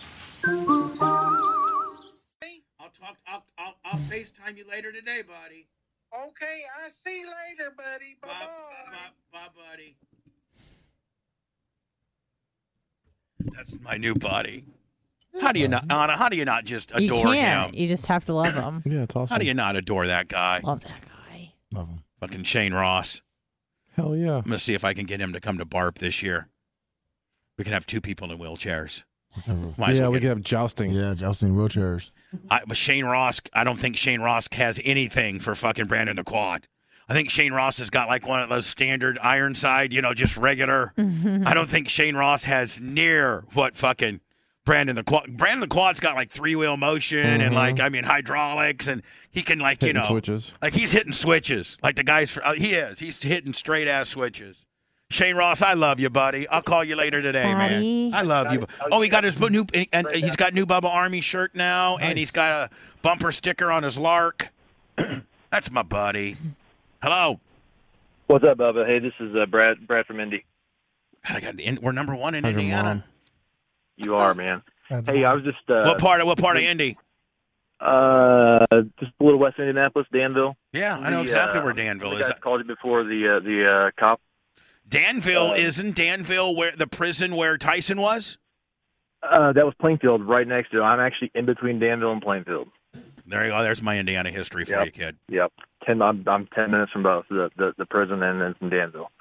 I'll FaceTime you later today, buddy. Okay, I'll see you later, buddy. Bye-bye. Bye, buddy. That's my new buddy. How do you not, Anna? How do you not just You adore can't. him? You just have to love him. Yeah, it's awesome. How do you not adore that guy? Love that guy. Love him. Fucking Shane Ross. Hell yeah. I'm gonna see if I can get him to come to BARP this year. We can have 2 people in wheelchairs. Might as Yeah, well we get- could have jousting. Yeah, jousting wheelchairs. But Shane Ross, I don't think Shane Ross has anything for fucking Brandon the Quad. I think Shane Ross has got like one of those standard Ironside, just regular. I don't think Shane Ross has near what fucking Brandon the Quad. Brandon the Quad's got like 3-wheel motion and hydraulics, and he can Hitting switches. like he's hitting switches. Like the guys, he's hitting straight ass switches. Shane Ross, I love you, buddy. I'll call you later today, Buddy. man. I love you. Oh, he got his new, and he's got new Bubba Army shirt now, and he's got a bumper sticker on his Lark. That's my buddy. Hello. What's up, Bubba? Hey, this is Brad from Indy. God, we're number 1 in How's your Indiana. mom? You are, man. Hey, I was just What part of Indy? just a little west of Indianapolis, Danville. Yeah, I know exactly where Danville is. I called you before the cop. Danville isn't Danville where the prison where Tyson was? That was Plainfield, right next to it. I'm actually in between Danville and Plainfield. There you go. There's my Indiana history for you, kid. Yep. I'm 10 minutes from both the prison and then from Danville.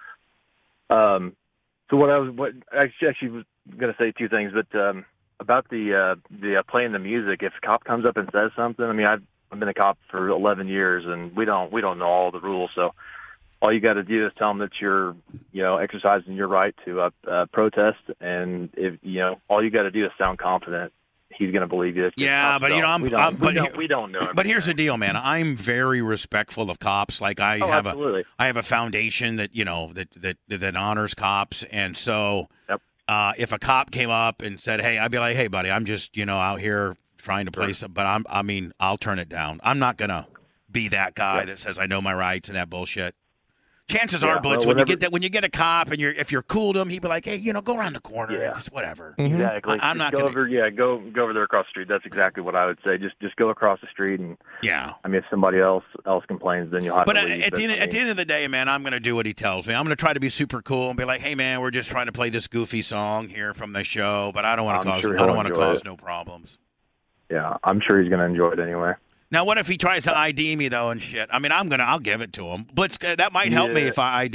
So what I actually was going to say 2 things, but about the playing the music. If a cop comes up and says something, I mean, I've been a cop for 11 years, and we don't know all the rules. So all you got to do is tell them that you're exercising your right to protest, and if all you got to do is sound confident. He's going to believe you. Yeah, but we don't know. But here's the deal, man. I'm very respectful of cops. Like I have a foundation that that honors cops, and so if a cop came up and said, "Hey," I'd be like, "Hey, buddy, I'm just out here trying to play some," but I'll turn it down. I'm not gonna be that guy that says I know my rights and that bullshit. Chances are, Blitz, when you get a cop and if you're cool to him, he'd be like, "Hey, go around the corner, and just whatever." Exactly. I'm not go gonna... over. Go over there across the street. That's exactly what I would say. Just go across the street, and I mean, if somebody else complains, then you'll have to leave. At the end of the day, man, I'm gonna do what he tells me. I'm gonna try to be super cool and be like, "Hey, man, we're just trying to play this goofy song here from the show, but I don't want to cause no problems." Yeah, I'm sure he's gonna enjoy it anyway. Now, what if he tries to ID me though and shit? I mean, I'll give it to him. Blitz, that might help me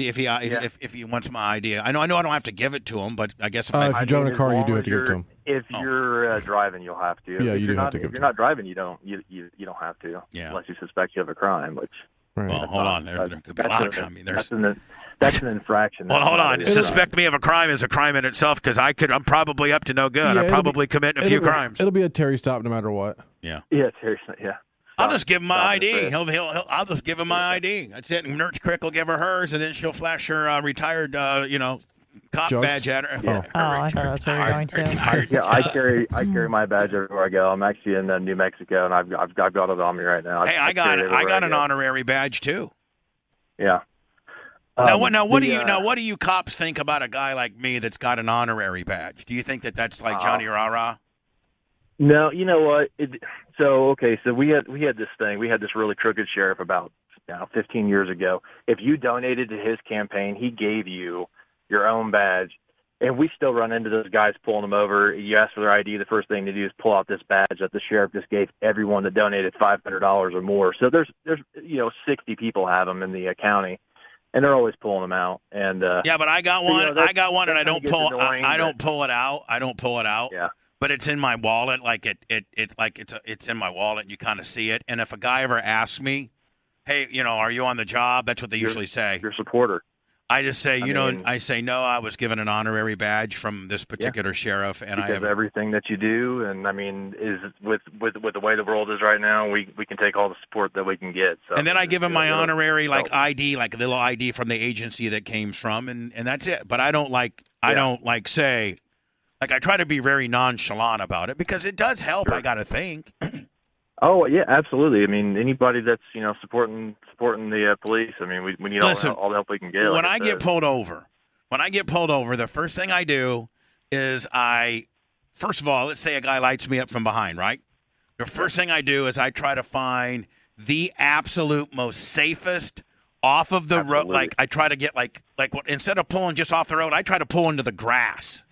if he wants my ID. I know I don't have to give it to him, but I guess if you drive in a car, you do have to give it to him. If you're driving, you'll have to. Yeah, you do have to give it to him. If you're not driving, you don't have to. Yeah. Unless you suspect you have a crime, which. Right. Well, hold on. There could be a lot of crime. That's an infraction. Well, hold on. Suspect me of a crime is a crime in itself because I'm probably up to no good. I'm probably committing a few crimes. It'll be a Terry stop no matter what. Yeah. Yeah, Terry. Yeah. I'll just give him my ID. I'll just give him my ID. That's it. Nurse Crick will give her hers, and then she'll flash her retired, cop badge at her. Yeah. I thought that's where you're going to. Yeah, I carry my badge everywhere I go. I'm actually in New Mexico, and I've got it on me right now. Hey, I got an honorary badge too. Yeah. Now, what do you cops think about a guy like me that's got an honorary badge? Do you think that's like Johnny Rah-Rah? No, you know what? So we had this thing. We had this really crooked sheriff about 15 years ago. If you donated to his campaign, he gave you your own badge. And we still run into those guys pulling them over. You ask for their ID, the first thing to do is pull out this badge that the sheriff just gave everyone that donated $500 or more. So there's 60 people have them in the county, and they're always pulling them out. And yeah, but I got one. I got one, and I don't pull. I don't pull it out. I don't pull it out. Yeah. But it's in my wallet, it's in my wallet. And you kind of see it. And if a guy ever asks me, "Hey, are you on the job?" That's what they usually say. Your supporter. I just say, I say no. I was given an honorary badge from this particular sheriff, and because I have everything that you do. And I mean, is with the way the world is right now, we can take all the support that we can get. So, and then I give him my honorary ID, like a little ID from the agency that came from, and that's it. But I don't say. Like, I try to be very nonchalant about it because it does help, I got to think. Oh, yeah, absolutely. I mean, anybody that's, supporting the police, I mean, we need all the help we can get. When I get pulled over, the first thing I do is first of all, let's say a guy lights me up from behind, right? The first thing I do is I try to find the absolute most safest off of the road. Like, I try to get, instead of pulling just off the road, I try to pull into the grass.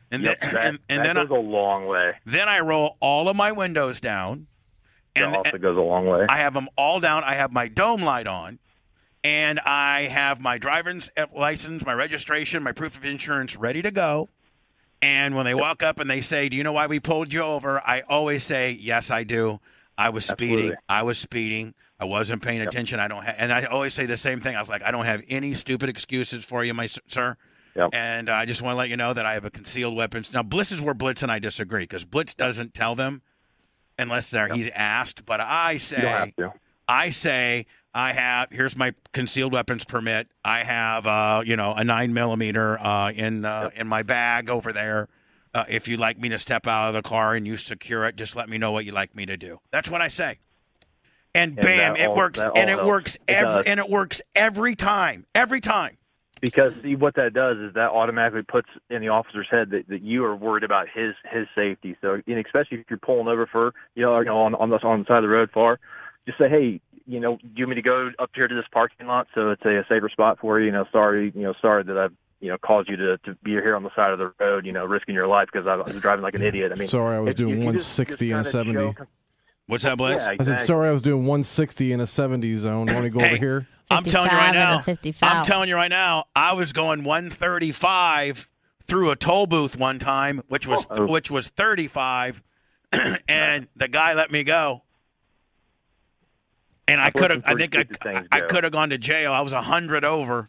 And Yep, then, that goes a long way. Then I roll all of my windows down. That also goes a long way. I have them all down. I have my dome light on. And I have my driver's license, my registration, my proof of insurance ready to go. And when they walk up and they say, "Do you know why we pulled you over?" I always say, "Yes, I do. I was speeding. Absolutely. I was speeding. I wasn't paying attention. I don't." And I always say the same thing. I was like, "I don't have any stupid excuses for you, my sir." Yep. And I just want to let you know that I have a concealed weapons. Now, Bliss is where Blitz and I disagree because Blitz doesn't tell them unless he's asked. But I say, You don't have to. here's my concealed weapons permit. I have, a 9mm in my bag over there. If you'd like me to step out of the car and you secure it, just let me know what you'd like me to do. That's what I say. And bam, it works. And it works every time. Every time. Because see, what that does is that automatically puts in the officer's head that you are worried about his safety. So, especially if you're pulling over for on the side of the road far, just say, "Hey, do you want me to go up here to this parking lot so it's a safer spot for you? Sorry that I've caused you to be here on the side of the road, risking your life because I was driving like an idiot. I mean, sorry, I was doing 160 and a 70. What's that, Blaze? Yeah, exactly. I said, sorry, I was doing 160 in a 70 zone. Want to go over here? I'm telling you right now. 55. I'm telling you right now. I was going 135 through a toll booth one time, which was 35, and the guy let me go. And I could have. I think I could have gone to jail. I was 100 over.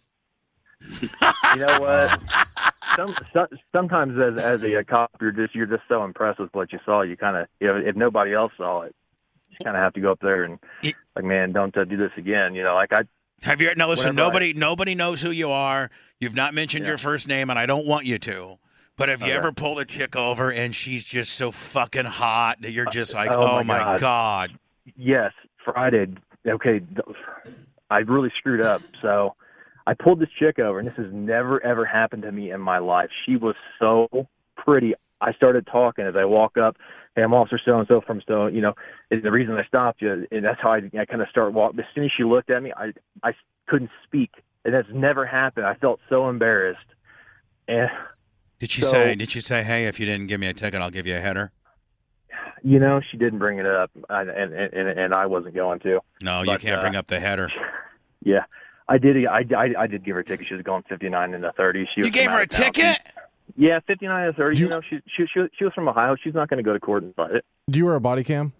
You know what? Sometimes as a cop, you're just so impressed with what you saw. You kind of, if nobody else saw it, you kind of have to go up there and like, man, don't do this again. Have you? Now listen, nobody knows who you are. You've not mentioned your first name, and I don't want you to. But have you ever pulled a chick over and she's just so fucking hot that you're just like, oh my God. Yes, Friday. Okay, I really screwed up. So I pulled this chick over, and this has never, ever happened to me in my life. She was so pretty. I started talking as I walk up. Hey, I'm Officer so-and-so from so, is the reason I stopped you. And that's how I kind of start walking. As soon as she looked at me, I couldn't speak. And that's never happened. I felt so embarrassed. And Did she say, hey, if you didn't give me a ticket, I'll give you a header? She didn't bring it up, and I wasn't going to. No, you can't bring up the header. Yeah, I did. I did give her a ticket. She was going 59 in the 30s. You gave her a ticket? Yeah, 59 in the 30s. She was from Ohio. She's not going to go to court and fight it. Do you wear a body cam?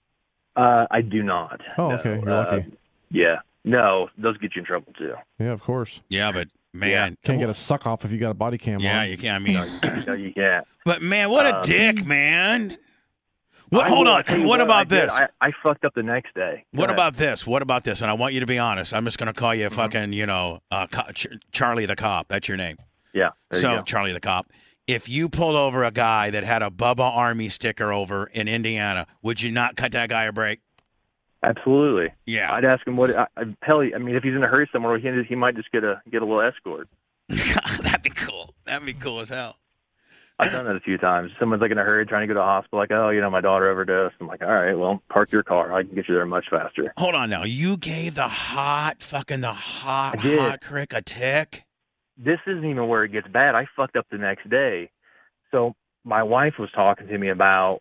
I do not. Oh, no. okay. You're lucky. Yeah. No, those get you in trouble too. Yeah, of course. Yeah, but man, can't get a suck off if you got a body cam on. Yeah, you can't. I mean, no, you can't. But man, what a dick, man. Hold on. What about this? I fucked up the next day. What about this? And I want you to be honest. I'm just going to call you fucking, Charlie the Cop. That's your name. Yeah. So, Charlie the Cop. If you pulled over a guy that had a Bubba Army sticker over in Indiana, would you not cut that guy a break? Absolutely. Yeah. I'd ask him if he's in a hurry somewhere, he might just get a little escort. That'd be cool. That'd be cool as hell. I've done that a few times. Someone's like in a hurry trying to go to the hospital, like, my daughter overdosed. I'm like, all right, well, park your car. I can get you there much faster. Hold on now. You gave the hot crick a tick? This isn't even where it gets bad. I fucked up the next day. So my wife was talking to me about,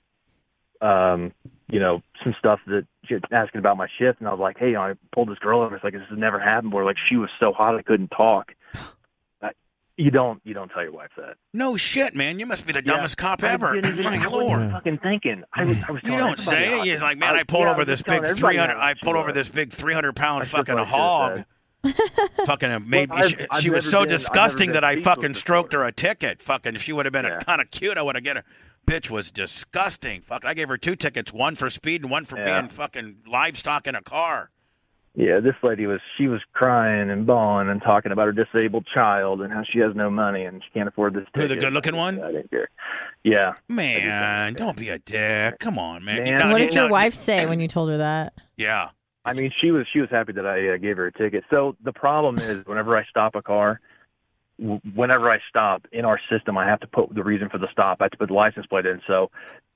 some stuff that she was asking about my shift. And I was like, hey, I pulled this girl over. It's like, this has never happened before. Like, she was so hot I couldn't talk. You don't tell your wife that. No shit, man. You must be the dumbest cop ever. My Lord. I was fucking thinking. I was you don't say it. You're like, man, I pulled over this big 300. I pulled over this big 300-pound fucking hog. Fucking made me. She was so disgusting that I fucking stroked her a ticket. Fucking, if she would have been kind of cute, I would have get her. Bitch was disgusting. Fuck, I gave her 2 tickets, one for speed and one for being fucking livestock in a car. Yeah, this lady was crying and bawling and talking about her disabled child and how she has no money and she can't afford this ticket. Who, the good-looking one? I didn't care. Yeah. Man, don't be a dick. Come on, man. What did your wife say when you told her that? Yeah. I mean, she was happy that I gave her a ticket. So the problem is whenever I stop a car, in our system, I have to put the reason for the stop. I have to put the license plate in. So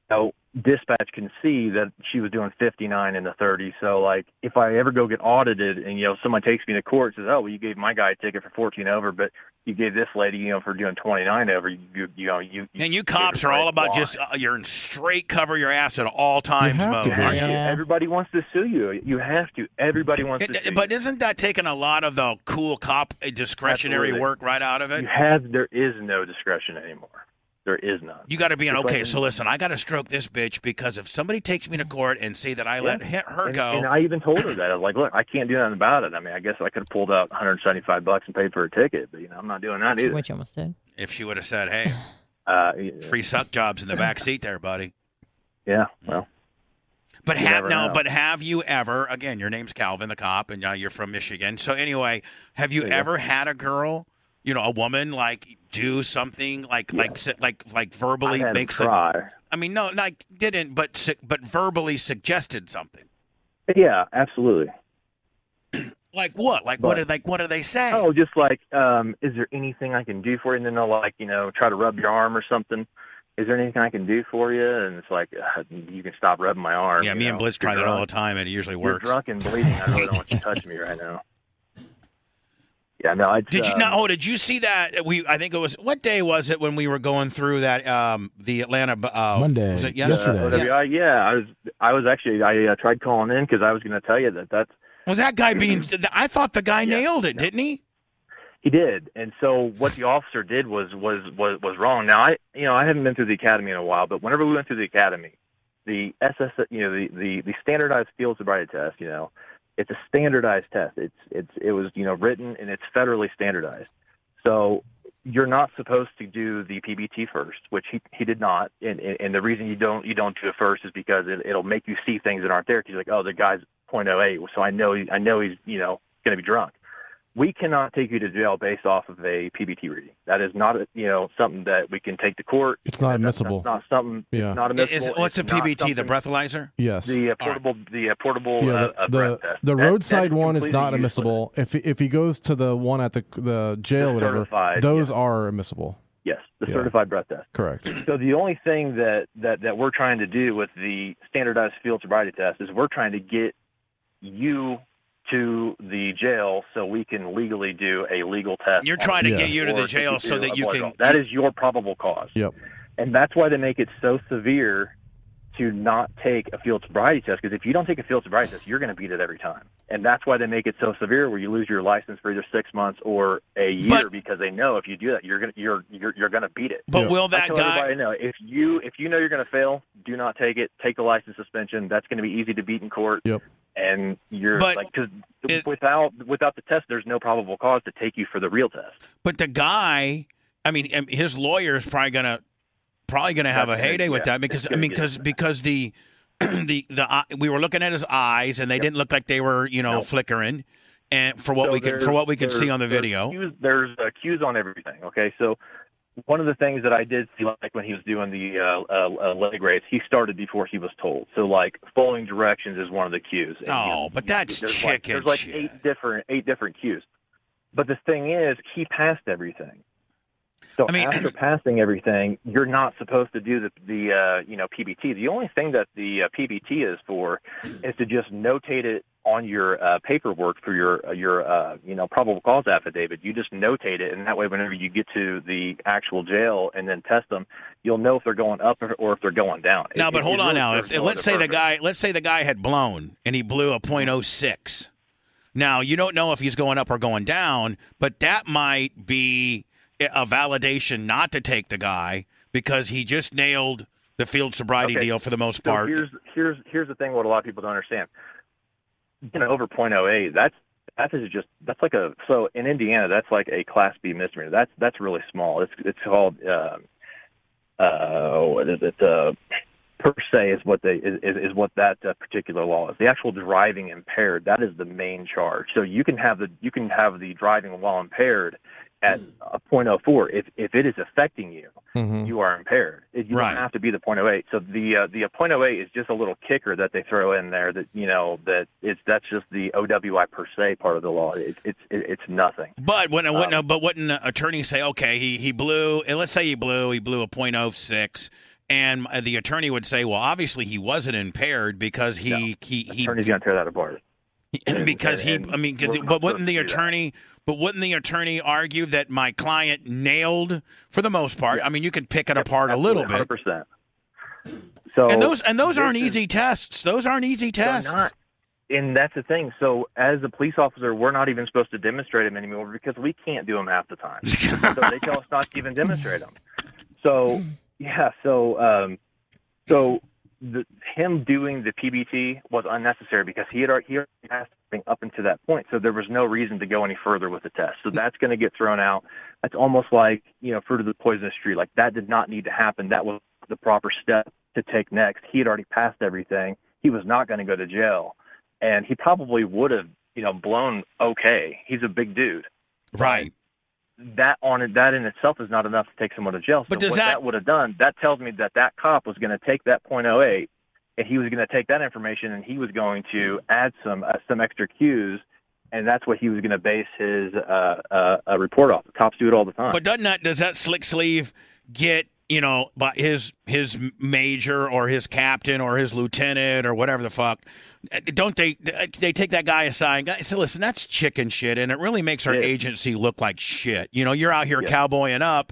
dispatch can see that she was doing 59 in the 30. So, like, if I ever go get audited and, someone takes me to court and says, oh, well, you gave my guy a ticket for 14 over, but you gave this lady, for doing 29 over, And you cops are all about just, you're in straight cover your ass at all times mode. Everybody wants to sue you. You have to. Everybody wants to sue But isn't that taking a lot of the cool cop discretionary work right out of it? There is no discretion anymore. There is none. You got to be so listen, I got to stroke this bitch because if somebody takes me to court and say that I let her go. And I even told her that. I was like, look, I can't do nothing about it. I mean, I guess I could have pulled out $175 and paid for a ticket, but, I'm not doing that either. Which you almost did. If she would have said, hey, free suck jobs in the back seat there, buddy. Yeah, well. But have you ever, again, your name's Calvin, the cop, and you're from Michigan. So anyway, have you ever had a girl, a woman, like, do something like verbally make try. I mean, no, like didn't, but verbally suggested something. Yeah, absolutely. Like what? Like what do they say? Oh, just like, is there anything I can do for you? And then they'll try to rub your arm or something. Is there anything I can do for you? And it's like, you can stop rubbing my arm. Yeah, me and Blitz try that all the time, and it usually works. You're drunk and bleeding. I really don't want you to touch me right now. Yeah, no. Did you see that? I think it was, what day was it when we were going through that the Atlanta Monday? Was it yesterday? I was actually I tried calling in because I was going to tell you that was that guy being. I thought the guy nailed it, didn't he? He did, and so what the officer did was wrong. Now I haven't been through the academy in a while, but whenever we went through the academy, the the standardized field sobriety test, it's a standardized test. It was written and it's federally standardized. So you're not supposed to do the PBT first, which he did not. And the reason you don't do it first is because it'll make you see things that aren't there. Because you're like, oh, the guy's .08, so I know he's going to be drunk. We cannot take you to jail based off of a PBT reading. That is not something that we can take to court. It's not admissible. That's not something. Yeah. It's not admissible. What's the PBT? The breathalyzer? Yes. The portable. The roadside one is not admissible. If he goes to the one at the jail, whatever, those are admissible. Yes, the certified breath test. Correct. So the only thing that we're trying to do with the standardized field sobriety test is we're trying to get you to the jail so we can legally do a legal test. You're trying to get you to the jail so that you can. That is your probable cause. Yep. And that's why they make it so severe to not take a field sobriety test, because if you don't take a field sobriety test, you're going to beat it every time. And that's why they make it so severe, where you lose your license for either 6 months or a year, because they know if you do that, you're going to beat it. But will that guy? Know if you know you're going to fail, do not take it. Take the license suspension. That's going to be easy to beat in court. Yep. And because without the test, there's no probable cause to take you for the real test. But the guy, I mean, his lawyer is probably gonna have a heyday with that, because because the we were looking at his eyes and they didn't look like they were flickering, and for what we could see on the video, there's cues on everything. Okay, so one of the things that I did see, like when he was doing the leg raise, he started before he was told. So like following directions is one of the cues. And, but that's chicken. There's like eight different cues. But the thing is, he passed everything. So after passing everything, you're not supposed to do the PBT. The only thing that the PBT is for is to just notate it on your paperwork for your probable cause affidavit. You just notate it, and that way, whenever you get to the actual jail and then test them, you'll know if they're going up or if they're going down. Now, but hold on now. Let's say the guy had blown and he blew a .06. Now you don't know if he's going up or going down, but that might be a validation not to take the guy because he just nailed the field sobriety deal for the most part. Here's the thing: what a lot of people don't understand. Over .08, that's like so in Indiana, that's like a Class B misdemeanor. That's really small. It's called what is it? Per se is what that particular law is. The actual driving impaired, that is the main charge. So you can have the driving while impaired at a .04. If it is affecting you, you are impaired. You don't have to be the .08. So the .08 is just a little kicker that they throw in there that that's just the OWI per se part of the law. It's nothing. But wouldn't an attorney say, okay, he blew, and let's say he blew a .06, And the attorney would say, well, obviously he wasn't impaired because he attorney's going to tear that apart. Because but wouldn't the attorney argue that my client nailed, for the most part? I mean, you could pick it apart a little bit. 100%. So and those aren't easy tests. Those aren't easy tests. They're not. And that's the thing. So as a police officer, we're not even supposed to demonstrate them anymore because we can't do them half the time. So they tell us not to even demonstrate them. So yeah. So him doing the PBT was unnecessary because he already passed everything up until that point. So there was no reason to go any further with the test. So that's going to get thrown out. That's almost like, fruit of the poisonous tree. Like that did not need to happen. That was the proper step to take next. He had already passed everything. He was not going to go to jail. And he probably would have, blown okay. He's a big dude. Right. That in itself is not enough to take someone to jail. So what that would have done, that tells me that cop was going to take that .08 and he was going to take that information and he was going to add some extra cues, and that's what he was going to base his report off. Cops do it all the time. But does that slick sleeve get by his major or his captain or his lieutenant or whatever the fuck? Don't they take that guy aside and say, listen, that's chicken shit, and it really makes our agency look like shit. You're out here cowboying up,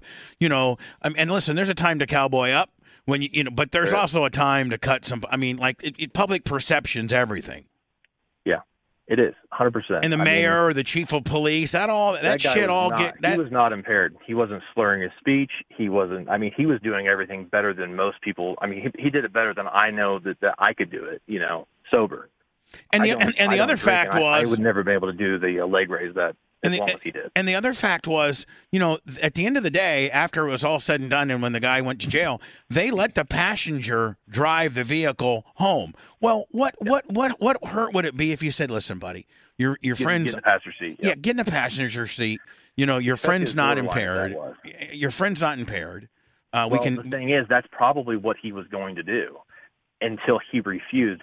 and listen, there's a time to cowboy up when but there's also a time to cut some. I mean, public perception's everything. Yeah, it is 100%. And the mayor or the chief of police, that shit all get. He was not impaired. He wasn't slurring his speech. He wasn't. I mean, he was doing everything better than most people. I mean, he did it better than I know that I could do it. Sober. And the other fact was, I would never be able to do the leg raise that as long as he did. And the other fact was, at the end of the day, after it was all said and done, and when the guy went to jail, they let the passenger drive the vehicle home. Well, what hurt would it be if you said, "Listen, buddy, your friend's get in the passenger seat." Yeah, get in the passenger seat. Your friend's not impaired. Your friend's not impaired. The thing is, that's probably what he was going to do until he refused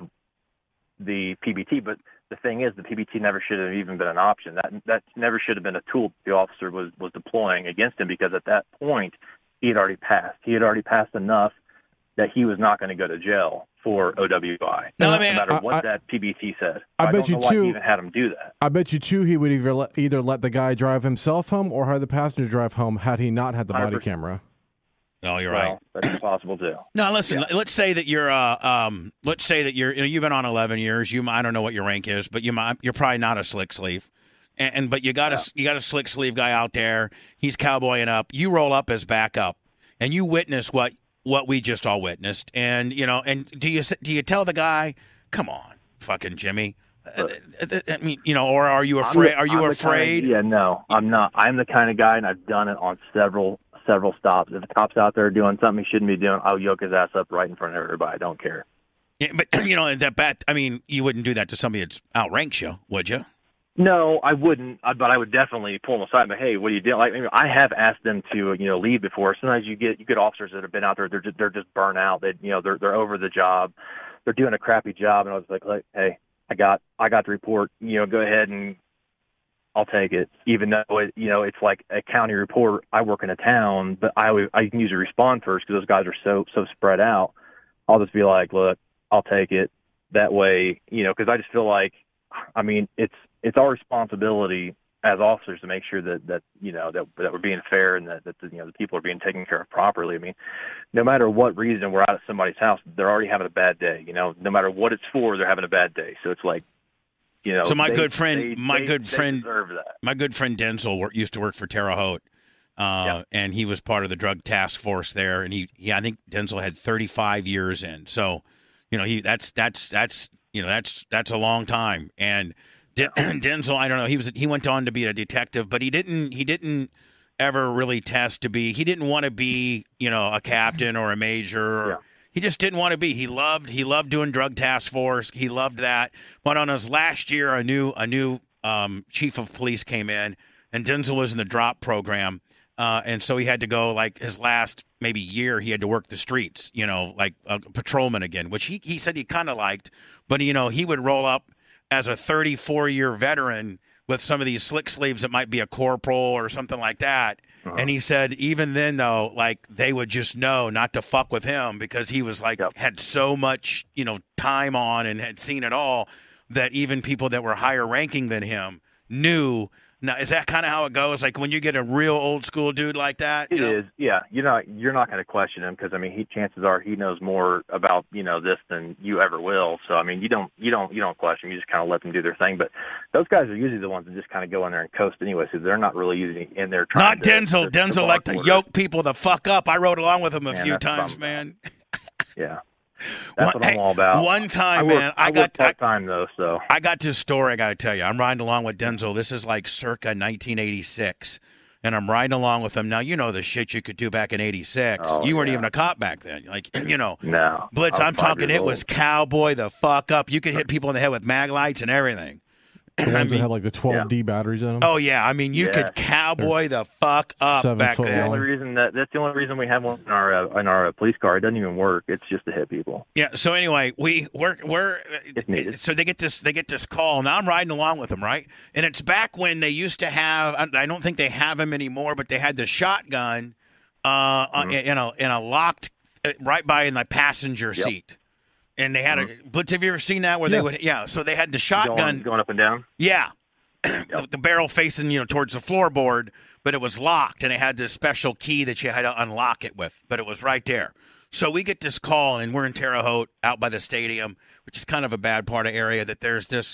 the PBT. But the thing is, the PBT never should have even been an option. That never should have been a tool the officer was deploying against him, because at that point he had already passed. He had already passed enough that he was not going to go to jail for OWI, no matter what that PBT said. I bet you too. He even had him do that. I bet you too. He would either let the guy drive himself home or have the passenger drive home had he not had the body camera. No, you're right. That's possible too. No, listen. Yeah. Let's say that you're. You've been on 11 years. I don't know what your rank is, but you're probably not a slick sleeve, but you got a slick sleeve guy out there. He's cowboying up. You roll up as backup, and you witness what we just all witnessed. And and do you tell the guy, come on, fucking Jimmy? I mean, or are you afraid? Are you afraid? No, I'm not. I'm the kind of guy, and I've done it on several stops. If the cop's out there doing something he shouldn't be doing, I'll yoke his ass up right in front of everybody. I don't care. Yeah, but you wouldn't do that to somebody that's outranks you, would you? No, I wouldn't. But I would definitely pull them aside. But hey, what are you doing? I have asked them to leave before. Sometimes you get officers that have been out there. They're just burnt out. They're over the job. They're doing a crappy job. And I was like, hey, I got the report. Go ahead and I'll take it, even though it's like a county report. I work in a town, but I can usually respond first because those guys are so spread out. I'll just be like, look, I'll take it that way, because I just feel like, I mean, it's our responsibility as officers to make sure that we're being fair and that the people are being taken care of properly. I mean, no matter what reason we're out at somebody's house, they're already having a bad day. No matter what it's for, they're having a bad day. So it's like. So my good friend Denzel used to work for Terre Haute, and he was part of the drug task force there. And I think Denzel had 35 years in. So, that's a long time. And Denzel, I don't know, he went on to be a detective, but he didn't ever really test to be. He didn't want to be, a captain or a major. He just didn't want to be. He loved doing drug task force. He loved that. But on his last year, a new chief of police came in, and Denzel was in the drop program, and so he had to go. Like his last maybe year, he had to work the streets. Like a patrolman again, which he said he kind of liked. But he would roll up as a 34-year veteran with some of these slick sleeves that might be a corporal or something like that. And he said even then, though, like, they would just know not to fuck with him because he was, like, had so much, time on and had seen it all that even people that were higher ranking than him knew. Now, is that kind of how it goes? Like, when you get a real old school dude like that? It is, yeah. You're not going to question him because, I mean, chances are he knows more about, this than you ever will. So, I mean, you don't question him. You just kind of let them do their thing. But those guys are usually the ones that just kind of go in there and coast anyway, so they're not really usually in there trying Not Denzel. Denzel like to yoke people the fuck up. I rode along with him a few times, man. Yeah. That's what I'm all about. One time, I got part-time, though, so. I got this story I got to tell you. I'm riding along with Denzel. This is like circa 1986. And I'm riding along with him. Now, you know the shit you could do back in 86. You weren't even a cop back then. Like, No. Blitz, I'm talking, it was cowboy the fuck up. You could hit people in the head with mag lights and everything. The ones that have like the 12D batteries in them. Oh yeah, I mean you could cowboy the fuck up back then. The only reason that's the only reason we have one in our police car. It doesn't even work. It's just to hit people. Yeah. So anyway, we're so they get this call. Now I'm riding along with them, right? And it's back when they used to have. I don't think they have them anymore, but they had the shotgun, in a locked right by in the passenger seat. And they had a Blitz. Have you ever seen that where they would? Yeah. So they had the shotgun going up and down. Yeah, the barrel facing towards the floorboard, but it was locked, and it had this special key that you had to unlock it with. But it was right there. So we get this call, and we're in Terre Haute, out by the stadium, which is kind of a bad part of area. That there's this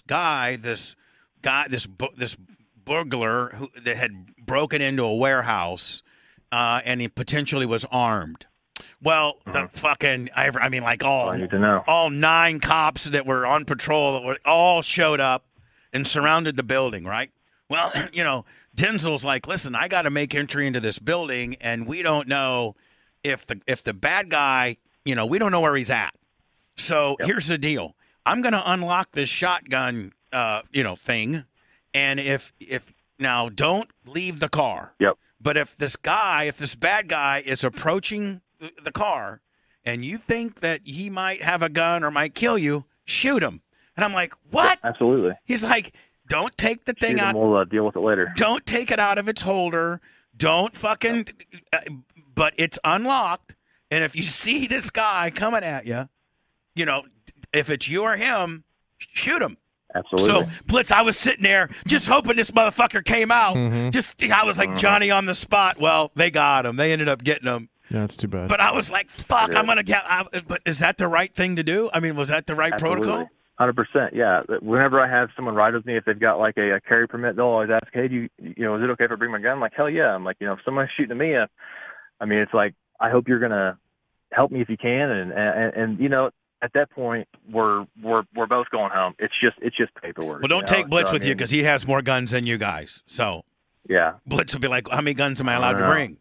burglar that had broken into a warehouse, and he potentially was armed. Well, the fucking, I mean, like all 9 cops that were on patrol all showed up and surrounded the building, right? Well, Denzel's like, listen, I got to make entry into this building, and we don't know if the bad guy, we don't know where he's at. So here's the deal. I'm going to unlock this shotgun, thing, and if now don't leave the car. Yep. But if this bad guy is approaching the car and you think that he might have a gun or might kill you, shoot him. And I'm like, what? Absolutely. He's like, don't take the thing out. We'll deal with it later. Don't take it out of its holder. Don't fucking, but it's unlocked. And if you see this guy coming at you, if it's you or him, shoot him. Absolutely. So, Blitz, I was sitting there just hoping this motherfucker came out. I was like Johnny on the spot. Well, they got him. They ended up getting him. Yeah, that's too bad. But I was like, fuck, I'm going to get but is that the right thing to do? I mean, was that the right protocol? 100%, yeah. Whenever I have someone ride with me, if they've got like a carry permit, they'll always ask, hey, is it okay if I bring my gun? I'm like, hell yeah. I'm like, if someone's shooting at me, I mean, it's like, I hope you're going to help me if you can. And at that point, we're both going home. It's just paperwork. Well, don't take Blitz with you because he has more guns than you guys. So yeah, Blitz will be like, how many guns am I allowed to bring?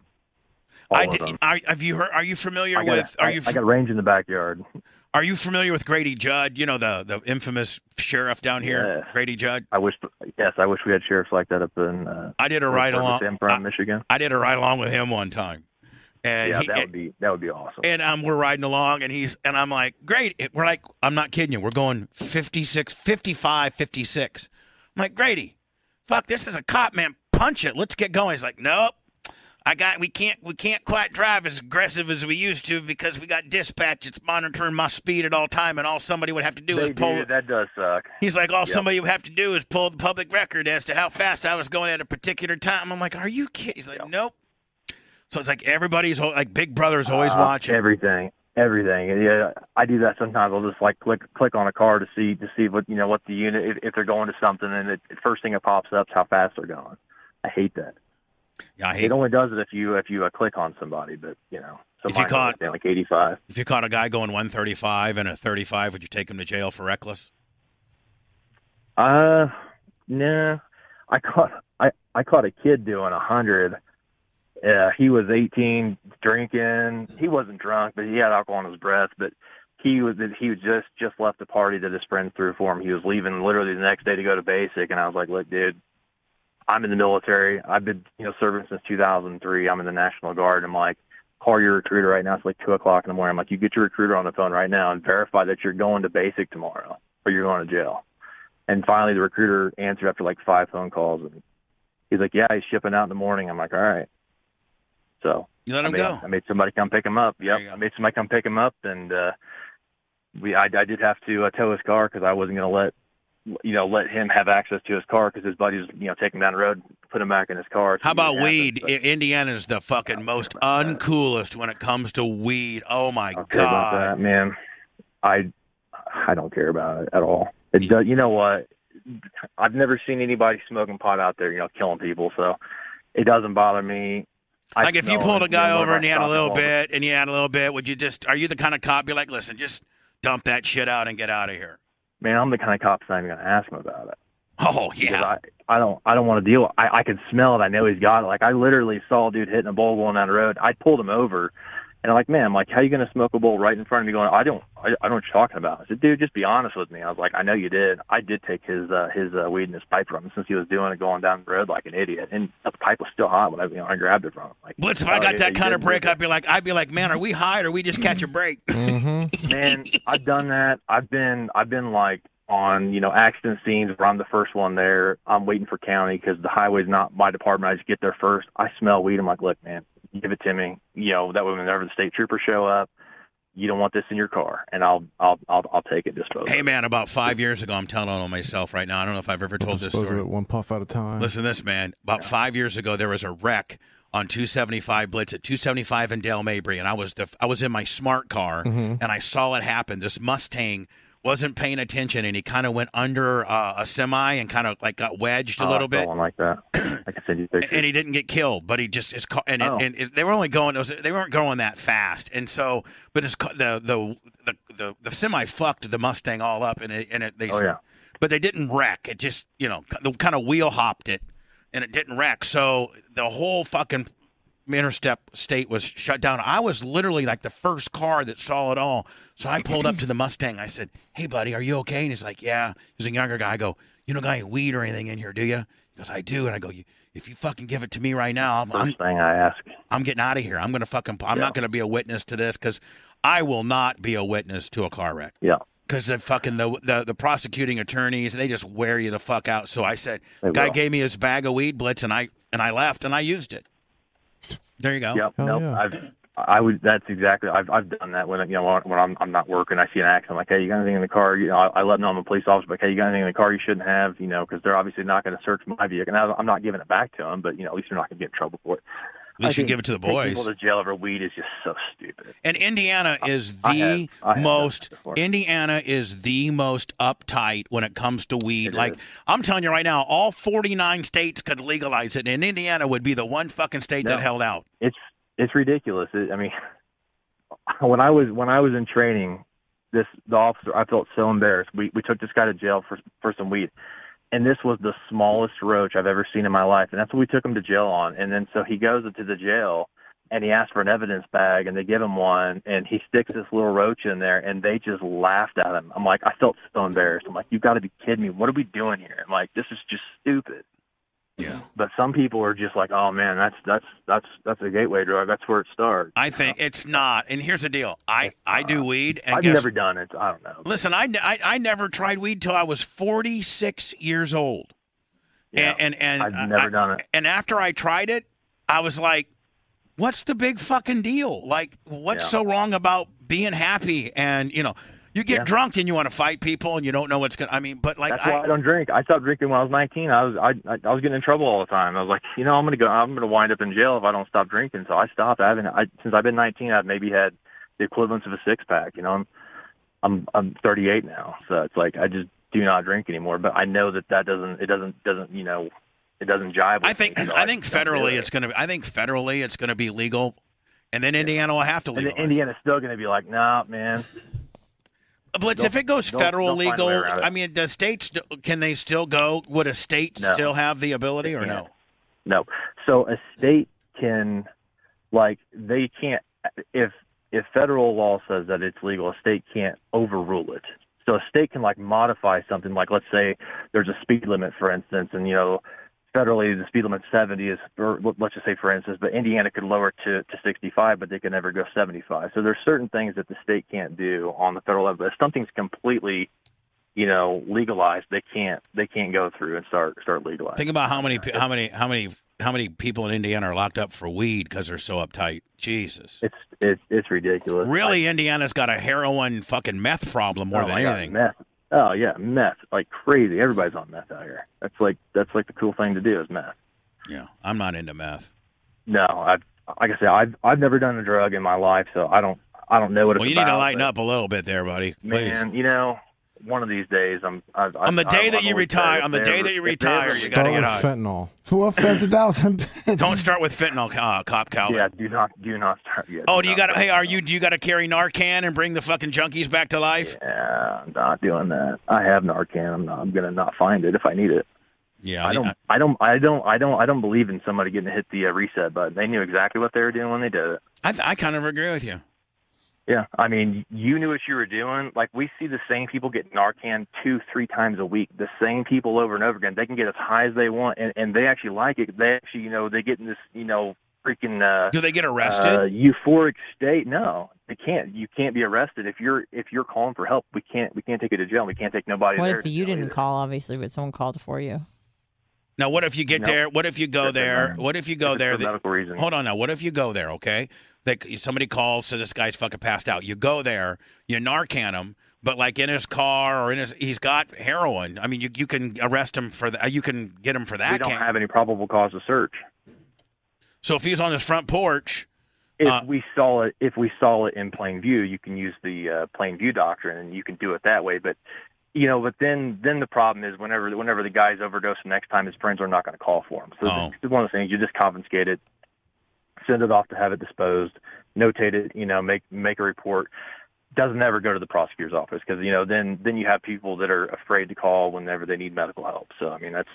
Have you heard? Are you familiar with? I got range in the backyard. Are you familiar with Grady Judd? The infamous sheriff down here, Grady Judd. I wish we had sheriffs like that up in. I did a ride along. Michigan. I did a ride along with him one time. And that would be awesome. And we're riding along, and I'm like, great. We're like, I'm not kidding you. We're going 56, 55, 56. I'm like, Grady, fuck, this is a cop, man. Punch it. Let's get going. He's like, nope. We can't quite drive as aggressive as we used to because we got dispatch. It's monitoring my speed at all time, and all somebody would have to do is pull. That does suck. He's like, somebody would have to do is pull the public record as to how fast I was going at a particular time. I'm like, are you kidding? He's like, nope. So it's like everybody's like Big Brother's always watching everything. Yeah, I do that sometimes. I'll just like click on a car to see what what the unit if they're going to something, and the first thing that pops up is how fast they're going. I hate that. Yeah, it only does it if you click on somebody, but if you caught like 85. If you caught a guy going 135 and a 35, would you take him to jail for reckless? Nah. I caught a kid doing 100. He was 18, drinking. He wasn't drunk, but he had alcohol in his breath. But he just left the party that his friends threw for him. He was leaving literally the next day to go to basic, and I was like, look, dude, I'm in the military. I've been, serving since 2003. I'm in the National Guard. I'm like, call your recruiter right now. It's like 2:00 in the morning. I'm like, you get your recruiter on the phone right now and verify that you're going to basic tomorrow or you're going to jail. And finally, the recruiter answered after like 5 phone calls. And he's like, yeah, he's shipping out in the morning. I'm like, all right. So you let him go. I made somebody come pick him up. Yep, I made somebody come pick him up, and I did have to tow his car because I wasn't going to let him have access to his car because his buddies, take him down the road, put him back in his car. How about weed? Indiana's the fucking most uncoolest when it comes to weed. Oh my God! About that, man. I don't care about it at all. It does. You know what? I've never seen anybody smoking pot out there, killing people. So it doesn't bother me. Like if you pulled a guy over and you had a little bit, would you are you the kind of cop you're like, listen, just dump that shit out and get out of here? Man, I'm the kind of cop that's not even going to ask him about it. Oh yeah. I don't want to deal. I can smell it. I know he's got it. Like I literally saw a dude hitting a bowl going down the road. I pulled him over, and I'm like, how are you going to smoke a bowl right in front of me? Going, I don't know what you're talking about. I said, dude, just be honest with me. I was like, I know you did. I did take his weed and his pipe from him since he was doing it going down the road like an idiot, and the pipe was still hot when I grabbed it from him. Like, Blitz, if I got that kind of break, I'd be like, man, are we high or we just catch a break? Mm-hmm. Man, I've done that. I've been like on accident scenes where I'm the first one there. I'm waiting for county because the highway's not my department. I just get there first. I smell weed. I'm like, look, man, give it to me. That way whenever the state troopers show up, you don't want this in your car, and I'll take it. Dispose. Hey man, about 5 years ago, I'm telling on myself right now. I don't know if I've ever told this story. One puff at a time. Listen to this, man. About 5 years ago, there was a wreck on 275 Blitz at 275 in Dale Mabry, and I was in my smart car, and I saw it happen. This Mustang wasn't paying attention, and he kind of went under a semi and kind of like got wedged a little bit. Like that. I can send you pictures. And he didn't get killed, but he just is. And they were only going. They weren't going that fast, and so. But the semi fucked the Mustang all up, But they didn't wreck. It just the kind of wheel hopped it, and it didn't wreck. So the whole fucking interstate was shut down. I was literally like the first car that saw it all. So I pulled up to the Mustang. I said, hey, buddy, are you okay? And he's like, yeah. He's a younger guy. I go, you don't got any weed or anything in here, do you? He goes, I do. And I go, if you fucking give it to me right now, First thing I ask. I'm getting out of here. I'm not going to be a witness to this because I will not be a witness to a car wreck. Yeah. Because the prosecuting attorneys, they just wear you the fuck out. So I said, guy gave me his bag of weed, Blitz, and I left and I used it. There you go. Yep. Nope. Yeah. That's exactly. I've done that when I'm not working. I see an accident. I'm like, hey, you got anything in the car? I let them know I'm a police officer. But hey, you got anything in the car you shouldn't have? Because they're obviously not going to search my vehicle. Now, I'm not giving it back to them, but at least they're not going to get in trouble for it. At least you give it to the boys. People to jail over weed is just so stupid. And Indiana is the most uptight when it comes to weed. I'm telling you right now, all 49 states could legalize it, and Indiana would be the one fucking state that held out. It's ridiculous. When I was in training, the officer, I felt so embarrassed. We took this guy to jail for some weed. And this was the smallest roach I've ever seen in my life. And that's what we took him to jail on. And then so he goes into the jail and he asks for an evidence bag and they give him one and he sticks this little roach in there and they just laughed at him. I'm like, I felt so embarrassed. I'm like, you got to be kidding me. What are we doing here? I'm like, this is just stupid. Yeah. But some people are just like, oh man, that's a gateway drug. That's where it starts. I think it's not. And here's the deal. I do weed. And I've never done it. I don't know. Listen, I never tried weed till I was 46 years old. Yeah, and I've never done it. And after I tried it, I was like, what's the big fucking deal? Like, what's so wrong about being happy? And, you get drunk and you want to fight people and you don't know what's going to, that's why I don't drink. I stopped drinking when I was 19. I was getting in trouble all the time. I was like, I'm going to wind up in jail if I don't stop drinking. So I stopped. Since I've been 19, I've maybe had the equivalent of a six pack, I'm 38 now. So it's like, I just do not drink anymore, but I know that doesn't jive with I think federally it's going to be legal. And then Indiana will have to legalize. And then Indiana's still going to be like, nah, man. Blitz, if it goes federal legal, the states, can they still go? Would a state still have the ability or no? No. So a state can, they can't, if federal law says that it's legal, a state can't overrule it. So a state can, modify something, let's say there's a speed limit, for instance, and, federally the speed limit 70 is, or let's just say for instance, but Indiana could lower it to 65, but they could never go 75. So there's certain things that the state can't do on the federal level. If something's completely, legalized, they can't go through and start legalizing. Think about how many how many people in Indiana are locked up for weed because they're so uptight. Jesus. It's ridiculous. Really, Indiana's got a heroin fucking meth problem more than anything. Meth. Oh yeah, meth like crazy. Everybody's on meth out here. That's like the cool thing to do is meth. Yeah, I'm not into meth. No, like I said, I've never done a drug in my life, so I don't know what it's about. Well, you need to lighten up a little bit there, buddy. Please. Man, one of these days, on the day that you retire, you got to get out. Fentanyl. What $1,000? Don't start with fentanyl, Cop Calvin. Yeah, do not start yet. Oh, do you got to? Hey, do you got to carry Narcan and bring the fucking junkies back to life? Yeah, I'm not doing that. I have Narcan. I'm gonna not find it if I need it. Yeah, I don't believe in somebody getting to hit the reset button. They knew exactly what they were doing when they did it. I kind of agree with you. Yeah, I mean, you knew what you were doing. Like, we see the same people get Narcan 2-3 times a week. The same people over and over again. They can get as high as they want, and they actually like it. They actually, they get in this, freaking. Do they get arrested? Euphoric state. No, they can't. You can't be arrested if you're calling for help. We can't take you to jail. We can't take nobody. What there if you didn't call, obviously, but someone called for you? Now, what if you get there? What if you go there? What if you go there? For medical reasons. Hold on now. What if you go there, okay? Somebody calls, so this guy's fucking passed out. You go there, you Narcan him, but like in his car or he's got heroin. I mean, you can arrest him for that. You can get him for that. We don't have any probable cause to search. So if he's on his front porch. If we saw it in plain view, you can use the plain view doctrine, and you can do it that way. But but then the problem is whenever the guy's overdosed the next time, his friends are not going to call for him. So it's one of those things. You just confiscate it, send it off to have it disposed, notate it, make a report. Doesn't ever go to the prosecutor's office because then you have people that are afraid to call whenever they need medical help. So I mean that's.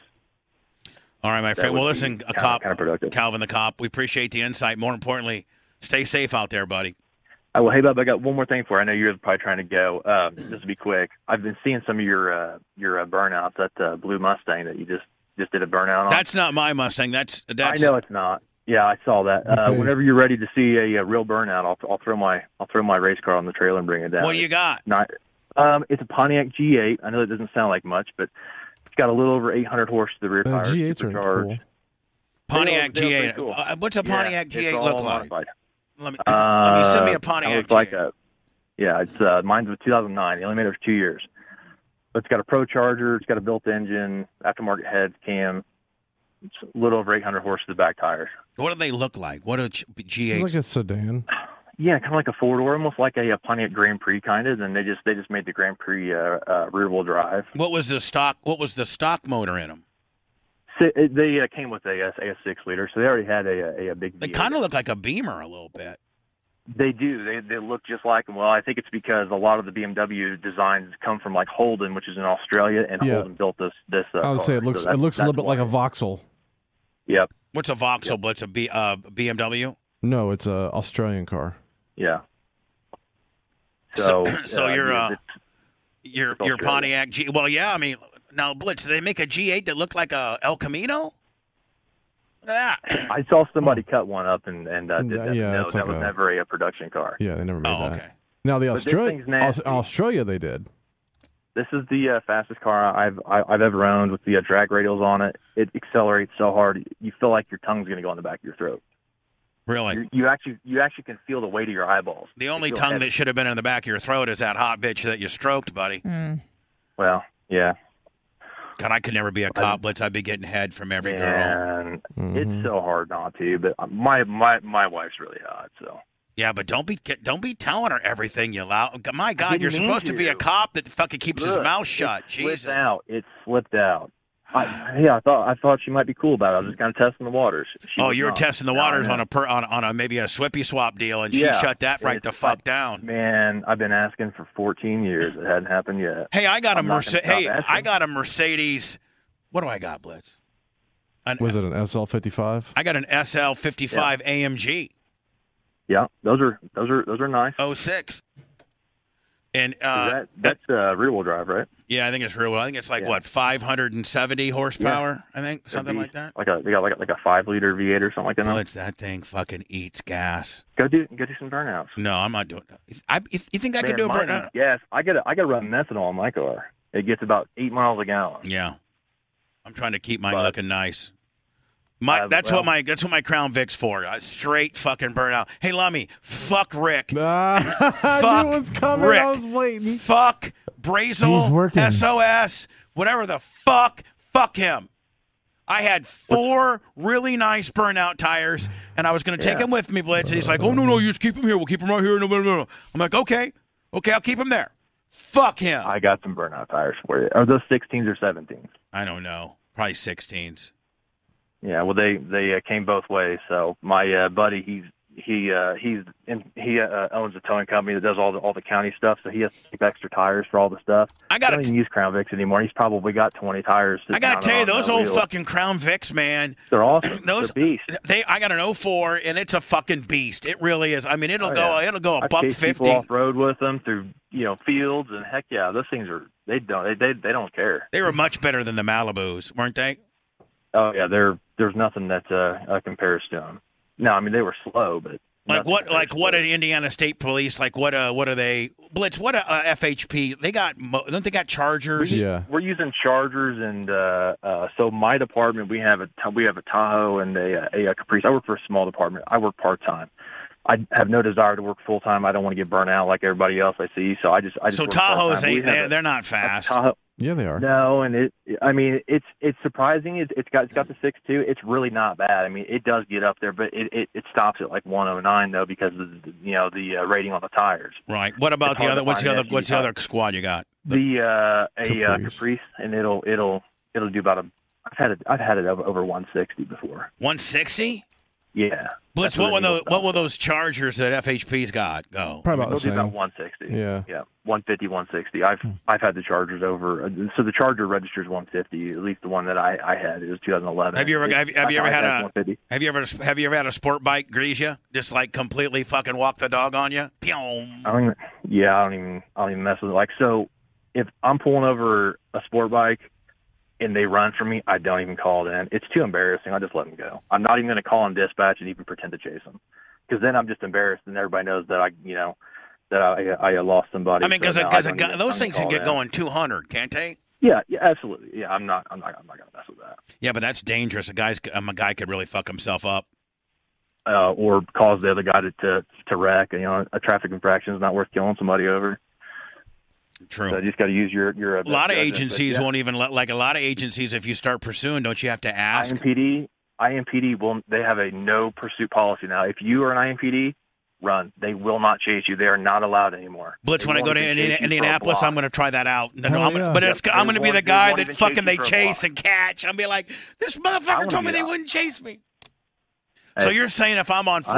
All right, my friend. Well, listen, counterproductive. Calvin the Cop. We appreciate the insight. More importantly, stay safe out there, buddy. Well, hey, Bob, I got one more thing for you. I know you're probably trying to go. Just to be quick, I've been seeing some of your burnouts. That blue Mustang that you just did a burnout on. That's not my Mustang. That's. I know it's not. Yeah, I saw that. Whenever you're ready to see a real burnout, I'll throw my race car on the trailer and bring it down. What do you got? It's a Pontiac G8. I know it doesn't sound like much, but it's got a little over 800 horse to the rear tires. G8s are cool. Pontiac G8. Cool. What's a Pontiac G8 look like? Modified. Let me send me a Pontiac G8. It's mine's a 2009. They only made it for 2 years. But it's got a Pro Charger. It's got a built engine, aftermarket heads, cam. It's a little over 800 horse to the back tires. What do they look like? What are G8s? It's like a sedan. Yeah, kind of like a four-door, almost like a Pontiac Grand Prix kind of. And they just made the Grand Prix rear-wheel drive. What was the stock motor in them? They came with a 6-liter, so they already had a big. They kind of look like a Beamer a little bit. They do. They look just like them. Well, I think it's because a lot of the BMW designs come from like Holden, which is in Australia, and Holden built this. I would say it looks a little bit like a Vauxhall. Yep. What's a Vauxhall? Yep. It's a BMW. No, it's a Australian car. Yeah. So your Pontiac G. Well, yeah. I mean, now Blitz, they make a G8 that looked like a El Camino. I saw somebody cut one up and did that. No, that was never a production car. Yeah, they never made that. Okay. Now the Australia they did. This is the fastest car I've ever owned with the drag radials on it. It accelerates so hard you feel like your tongue's going to go in the back of your throat. Really? You actually can feel the weight of your eyeballs. The only tongue that should have been in the back of your throat is that hot bitch that you stroked, buddy. Well, yeah. God, I could never be a cop, Blitz. I'd be getting head from every girl. It's so hard not to. But my wife's really hot, so. Yeah, but don't be telling her everything you allow. My God, you're supposed to be a cop that fucking keeps his mouth shut. Jesus. It slipped out. I thought she might be cool about it. I was just kind of testing the waters. You were testing the waters on a maybe a swippy swap deal, and she shut that right the fuck down. Man, I've been asking for 14 years. It hadn't happened yet. Hey, I got a Mercedes. What do I got, Blitz? Was it an SL55? I got an SL55 AMG. Yeah, those are nice. 06. And that's rear-wheel drive, right? Yeah, I think it's rear-wheel. I think it's like 570 horsepower. I think something like that. They got like a 5-liter V8 or something like that. Well, that thing fucking eats gas. Go do some burnouts. No, I'm not doing that. You think I could do a burnout? Yes, I got to run methanol on my car. It gets about 8 miles a gallon. Yeah, I'm trying to keep mine looking nice. That's what my Crown Vic's for. Straight fucking burnout. Hey, Lummy, fuck Rick. Fuck I knew it was coming. Rick. I was waiting. Fuck Brazel. SOS. Whatever the fuck. Fuck him. I had 4 really nice burnout tires, and I was going to take him with me, Blitz. And he's like, "Oh no, you just keep him here. We'll keep him right here." No. I'm like, "Okay, I'll keep him there." Fuck him. I got some burnout tires for you. Are those 16s or 17s? I don't know. Probably 16s. Yeah, well, they came both ways. So my buddy, he owns a towing company that does all the county stuff. So he has to keep extra tires for all the stuff. I don't even use Crown Vics anymore. He's probably got 20 tires. I gotta tell you, those old fucking Crown Vics, man, they're awesome. They're beasts. I got an 04, and it's a fucking beast. It really is. I mean, it'll go a buck 50. People off road with them through fields, and heck yeah, those things they don't care. They were much better than the Malibus, weren't they? Oh yeah, there's nothing that compares to them. No, I mean they were slow, but what an Indiana State Police what are they Blitz? What a FHP? Don't they got Chargers? We're using Chargers, and so my department we have a Tahoe and a Caprice. I work for a small department. I work part time. I have no desire to work full time. I don't want to get burnt out like everybody else I see. So I just so Tahoes they're not fast. Yeah, they are. No, and it's surprising. It's got the 6.2. It's really not bad. I mean, it does get up there, but it stops at like 109 though because of the rating on the tires. Right. What about the other? What's the other squad you got? The Caprice, and it'll do about I've had it over 160 before. 160. Yeah. Blitz, what will those Chargers that FHP's got go? Probably about the same. About 160. Yeah. 150, 160. I've had the Chargers over. So the Charger registers 150. At least the one that I had, it was 2011. Have you ever had a sport bike grease you? Just like completely fucking walk the dog on you? I don't even mess with it. Like, so if I'm pulling over a sport bike and they run from me, I don't even call it in. It's too embarrassing. I just let them go. I'm not even going to call in dispatch and even pretend to chase them, because then I'm just embarrassed and everybody knows that I lost somebody. I mean, because those things can get going 200, can't they? Yeah, absolutely. Yeah, I'm not going to mess with that. Yeah, but that's dangerous. A guy could really fuck himself up. Or cause the other guy to wreck. A traffic infraction is not worth killing somebody over. True. So you just got to use your. A lot of agencies won't even like a lot of agencies. If you start pursuing, don't you have to ask? IMPD will. They have a no pursuit policy now. If you are an IMPD, run. They will not chase you. They are not allowed anymore. Blitz, when I go to Indianapolis, I'm going to try that out. I'm going to be the guy that fucking they chase and catch. I'll be like, this motherfucker told me they wouldn't chase me. So you're saying if I'm on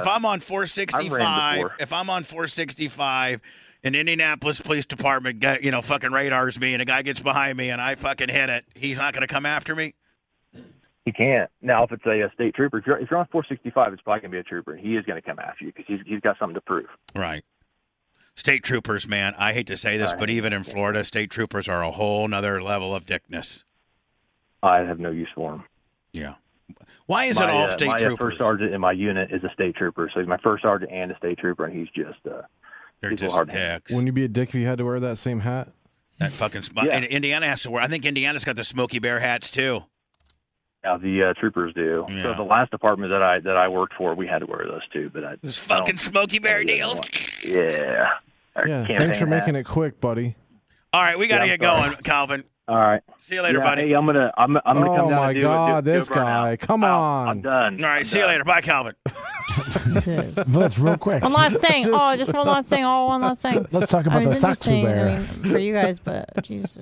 465, and Indianapolis Police Department, fucking radars me, and a guy gets behind me, and I fucking hit it, he's not going to come after me? He can't. Now, if it's a state trooper, if you're on 465, it's probably going to be a trooper. He is going to come after you because he's got something to prove. Right. State troopers, man, I hate to say this, but even in Florida, state troopers are a whole nother level of dickness. I have no use for them. Yeah. Why is it all state troopers? My first sergeant in my unit is a state trooper, so he's my first sergeant and a state trooper, and he's just they're just dicks. Wouldn't you be a dick if you had to wear that same hat? That fucking Indiana has to wear. I think Indiana's got the Smokey Bear hats too. Yeah, the troopers do. Yeah. So the last department that I worked for, we had to wear those too. But those fucking Smokey Bear deals. Yeah. Thanks for making it quick, buddy. All right, we got to get going, Calvin. All right. See you later, buddy. Hey, I'm gonna come down. Oh my God, this guy! Come on. I'm done. All right, see you later. Bye, Calvin. Blitz, real quick. One last thing. Just one last thing. One last thing. Let's talk about the Saxo Bear. For you guys, but jeez.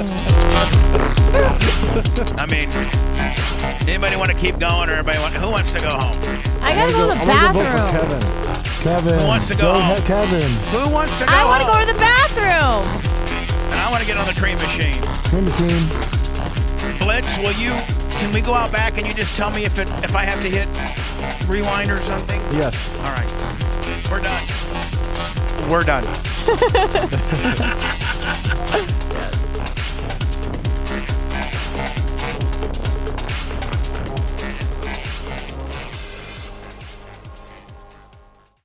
I mean, anybody want to keep going, or who wants to go home? I gotta go to the bathroom. Kevin. Who wants to go home? Kevin. Who wants to go home? I want to go to the bathroom. And I want to get on the train machine. Blitz, can we go out back and you just tell me if I have to hit rewind or something? Yes. All right. We're done. We're done. Yes.